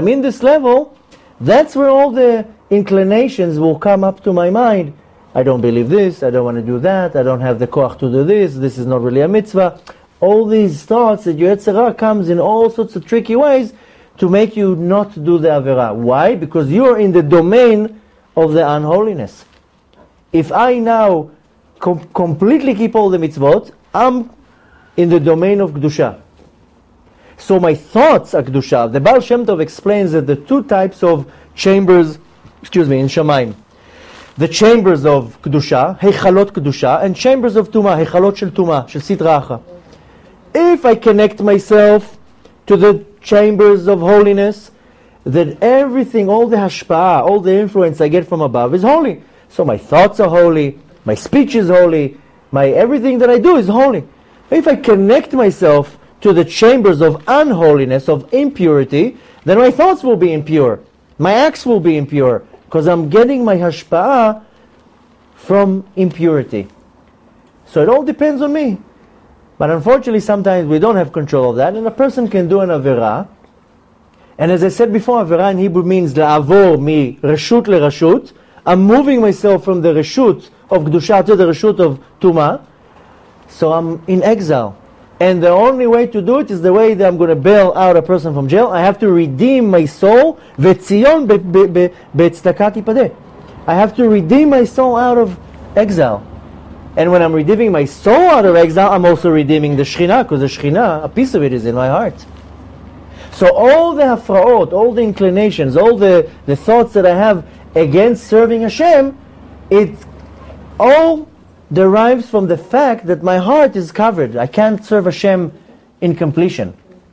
S1: that's where all the inclinations will come up to my mind. I don't believe this, I don't want to do that, I don't have the koach to do this is not really a mitzvah. All these thoughts that your yetzer hara comes in all sorts of tricky ways to make you not do the avera. Why? Because you're in the domain of the unholiness. If I now completely keep all the mitzvot, I'm in the domain of kedusha. So my thoughts are kedusha. The Baal Shem Tov explains that the two types of chambers, in Shamayim, the chambers of kedusha, heichalot kedusha, and chambers of tumah, heichalot shel tumah, shel sitra acha. If I connect myself to the chambers of holiness, that everything, all the hashpa'ah, all the influence I get from above is holy. So my thoughts are holy, my speech is holy, everything that I do is holy. If I connect myself to the chambers of unholiness, of impurity, then my thoughts will be impure, my acts will be impure, because I'm getting my hashpa'ah from impurity. So it all depends on me. But unfortunately, sometimes we don't have control of that, and a person can do an avera. And as I said before, avera in Hebrew means la'avor mi reshut lerashut. I'm moving myself from the reshut of kedusha to the reshut of tumah. So I'm in exile. And the only way to do it is the way that I'm going to bail out a person from jail. I have to redeem my soul. V'tzion be'tzedakah tipadeh. I have to redeem my soul out of exile. And when I'm redeeming my soul out of exile, I'm also redeeming the Shekhinah, because the Shekhinah, a piece of it is in my heart. So all the hafra'ot, all the inclinations, all the thoughts that I have against serving Hashem, it all derives from the fact that my heart is covered. I can't serve Hashem in completion.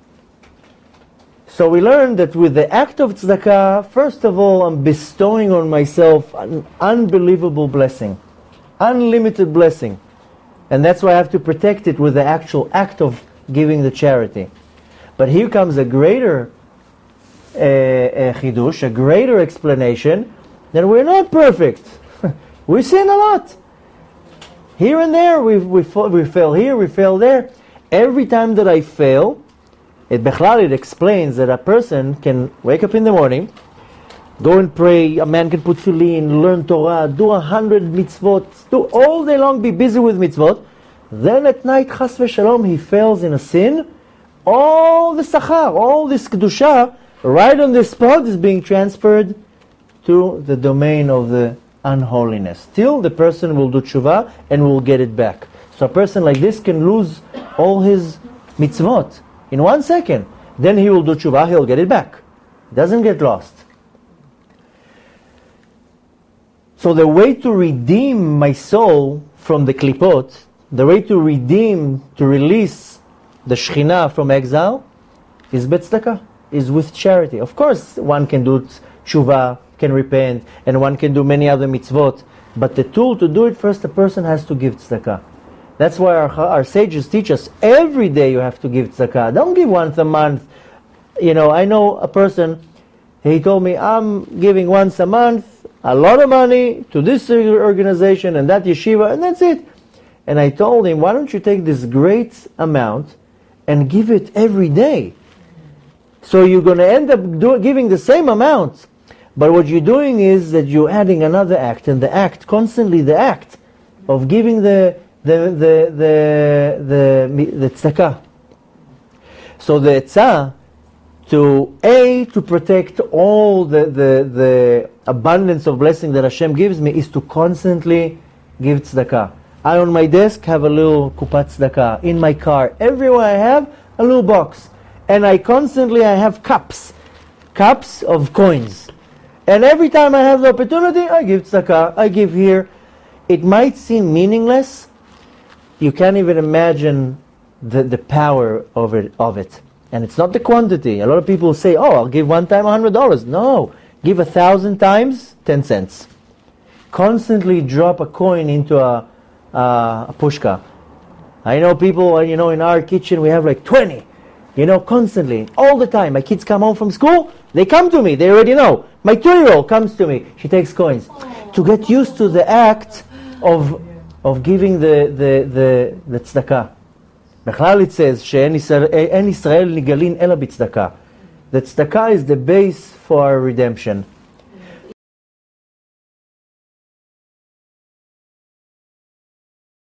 S1: So we learn that with the act of tzedakah, first of all, I'm bestowing on myself an unbelievable blessing. Unlimited blessing. And that's why I have to protect it with the actual act of giving the charity. But here comes a greater chidush, a greater explanation, that we're not perfect. We sin a lot. Here and there, we fail here, we fail there. Every time that I fail, it explains that a person can wake up in the morning, go and pray, a man can put tefillin, learn Torah, do 100 mitzvot, do all day long, be busy with mitzvot. Then at night, chas v'shalom, he fails in a sin. All the sachar, all this kedusha, right on the spot is being transferred to the domain of the unholiness. Till the person will do tshuva and will get it back. So a person like this can lose all his mitzvot in 1 second. Then he will do tshuva, he'll get it back. It doesn't get lost. So the way to redeem my soul from the klipot, the way to redeem, to release the Shekhinah from exile, is betzedakah, is with charity. Of course, one can do tshuva, can repent, and one can do many other mitzvot. But the tool to do it, first a person has to give tzedakah. That's why our sages teach us, every day you have to give tzedakah. Don't give once a month. You know, I know a person, he told me, I'm giving once a month, a lot of money to this organization and that yeshiva, and that's it. And I told him, why don't you take this great amount and give it every day? So you're going to end up giving the same amount. But what you're doing is that you're adding another act, and the act, constantly the act of giving the tzedakah. So the etzah, to protect all the abundance of blessing that Hashem gives me, is to constantly give tzedakah. I on my desk have a little kupat tzedakah. In my car, everywhere I have a little box. And I have cups of coins. And every time I have the opportunity, I give tzedakah, I give here. It might seem meaningless. You can't even imagine the power of it. And it's not the quantity. A lot of people say, oh, I'll give one time $100. No, give 1,000 times 10 cents. Constantly drop a coin into a pushka. I know people, in our kitchen we have like 20. Constantly, all the time. My kids come home from school, they come to me, they already know. My 2-year-old comes to me, she takes coins. To get used to the act of giving the tzedakah. בכלל it says שאין ישראל נגאלין אלא בצדקה. The tzedakah is the base for our redemption.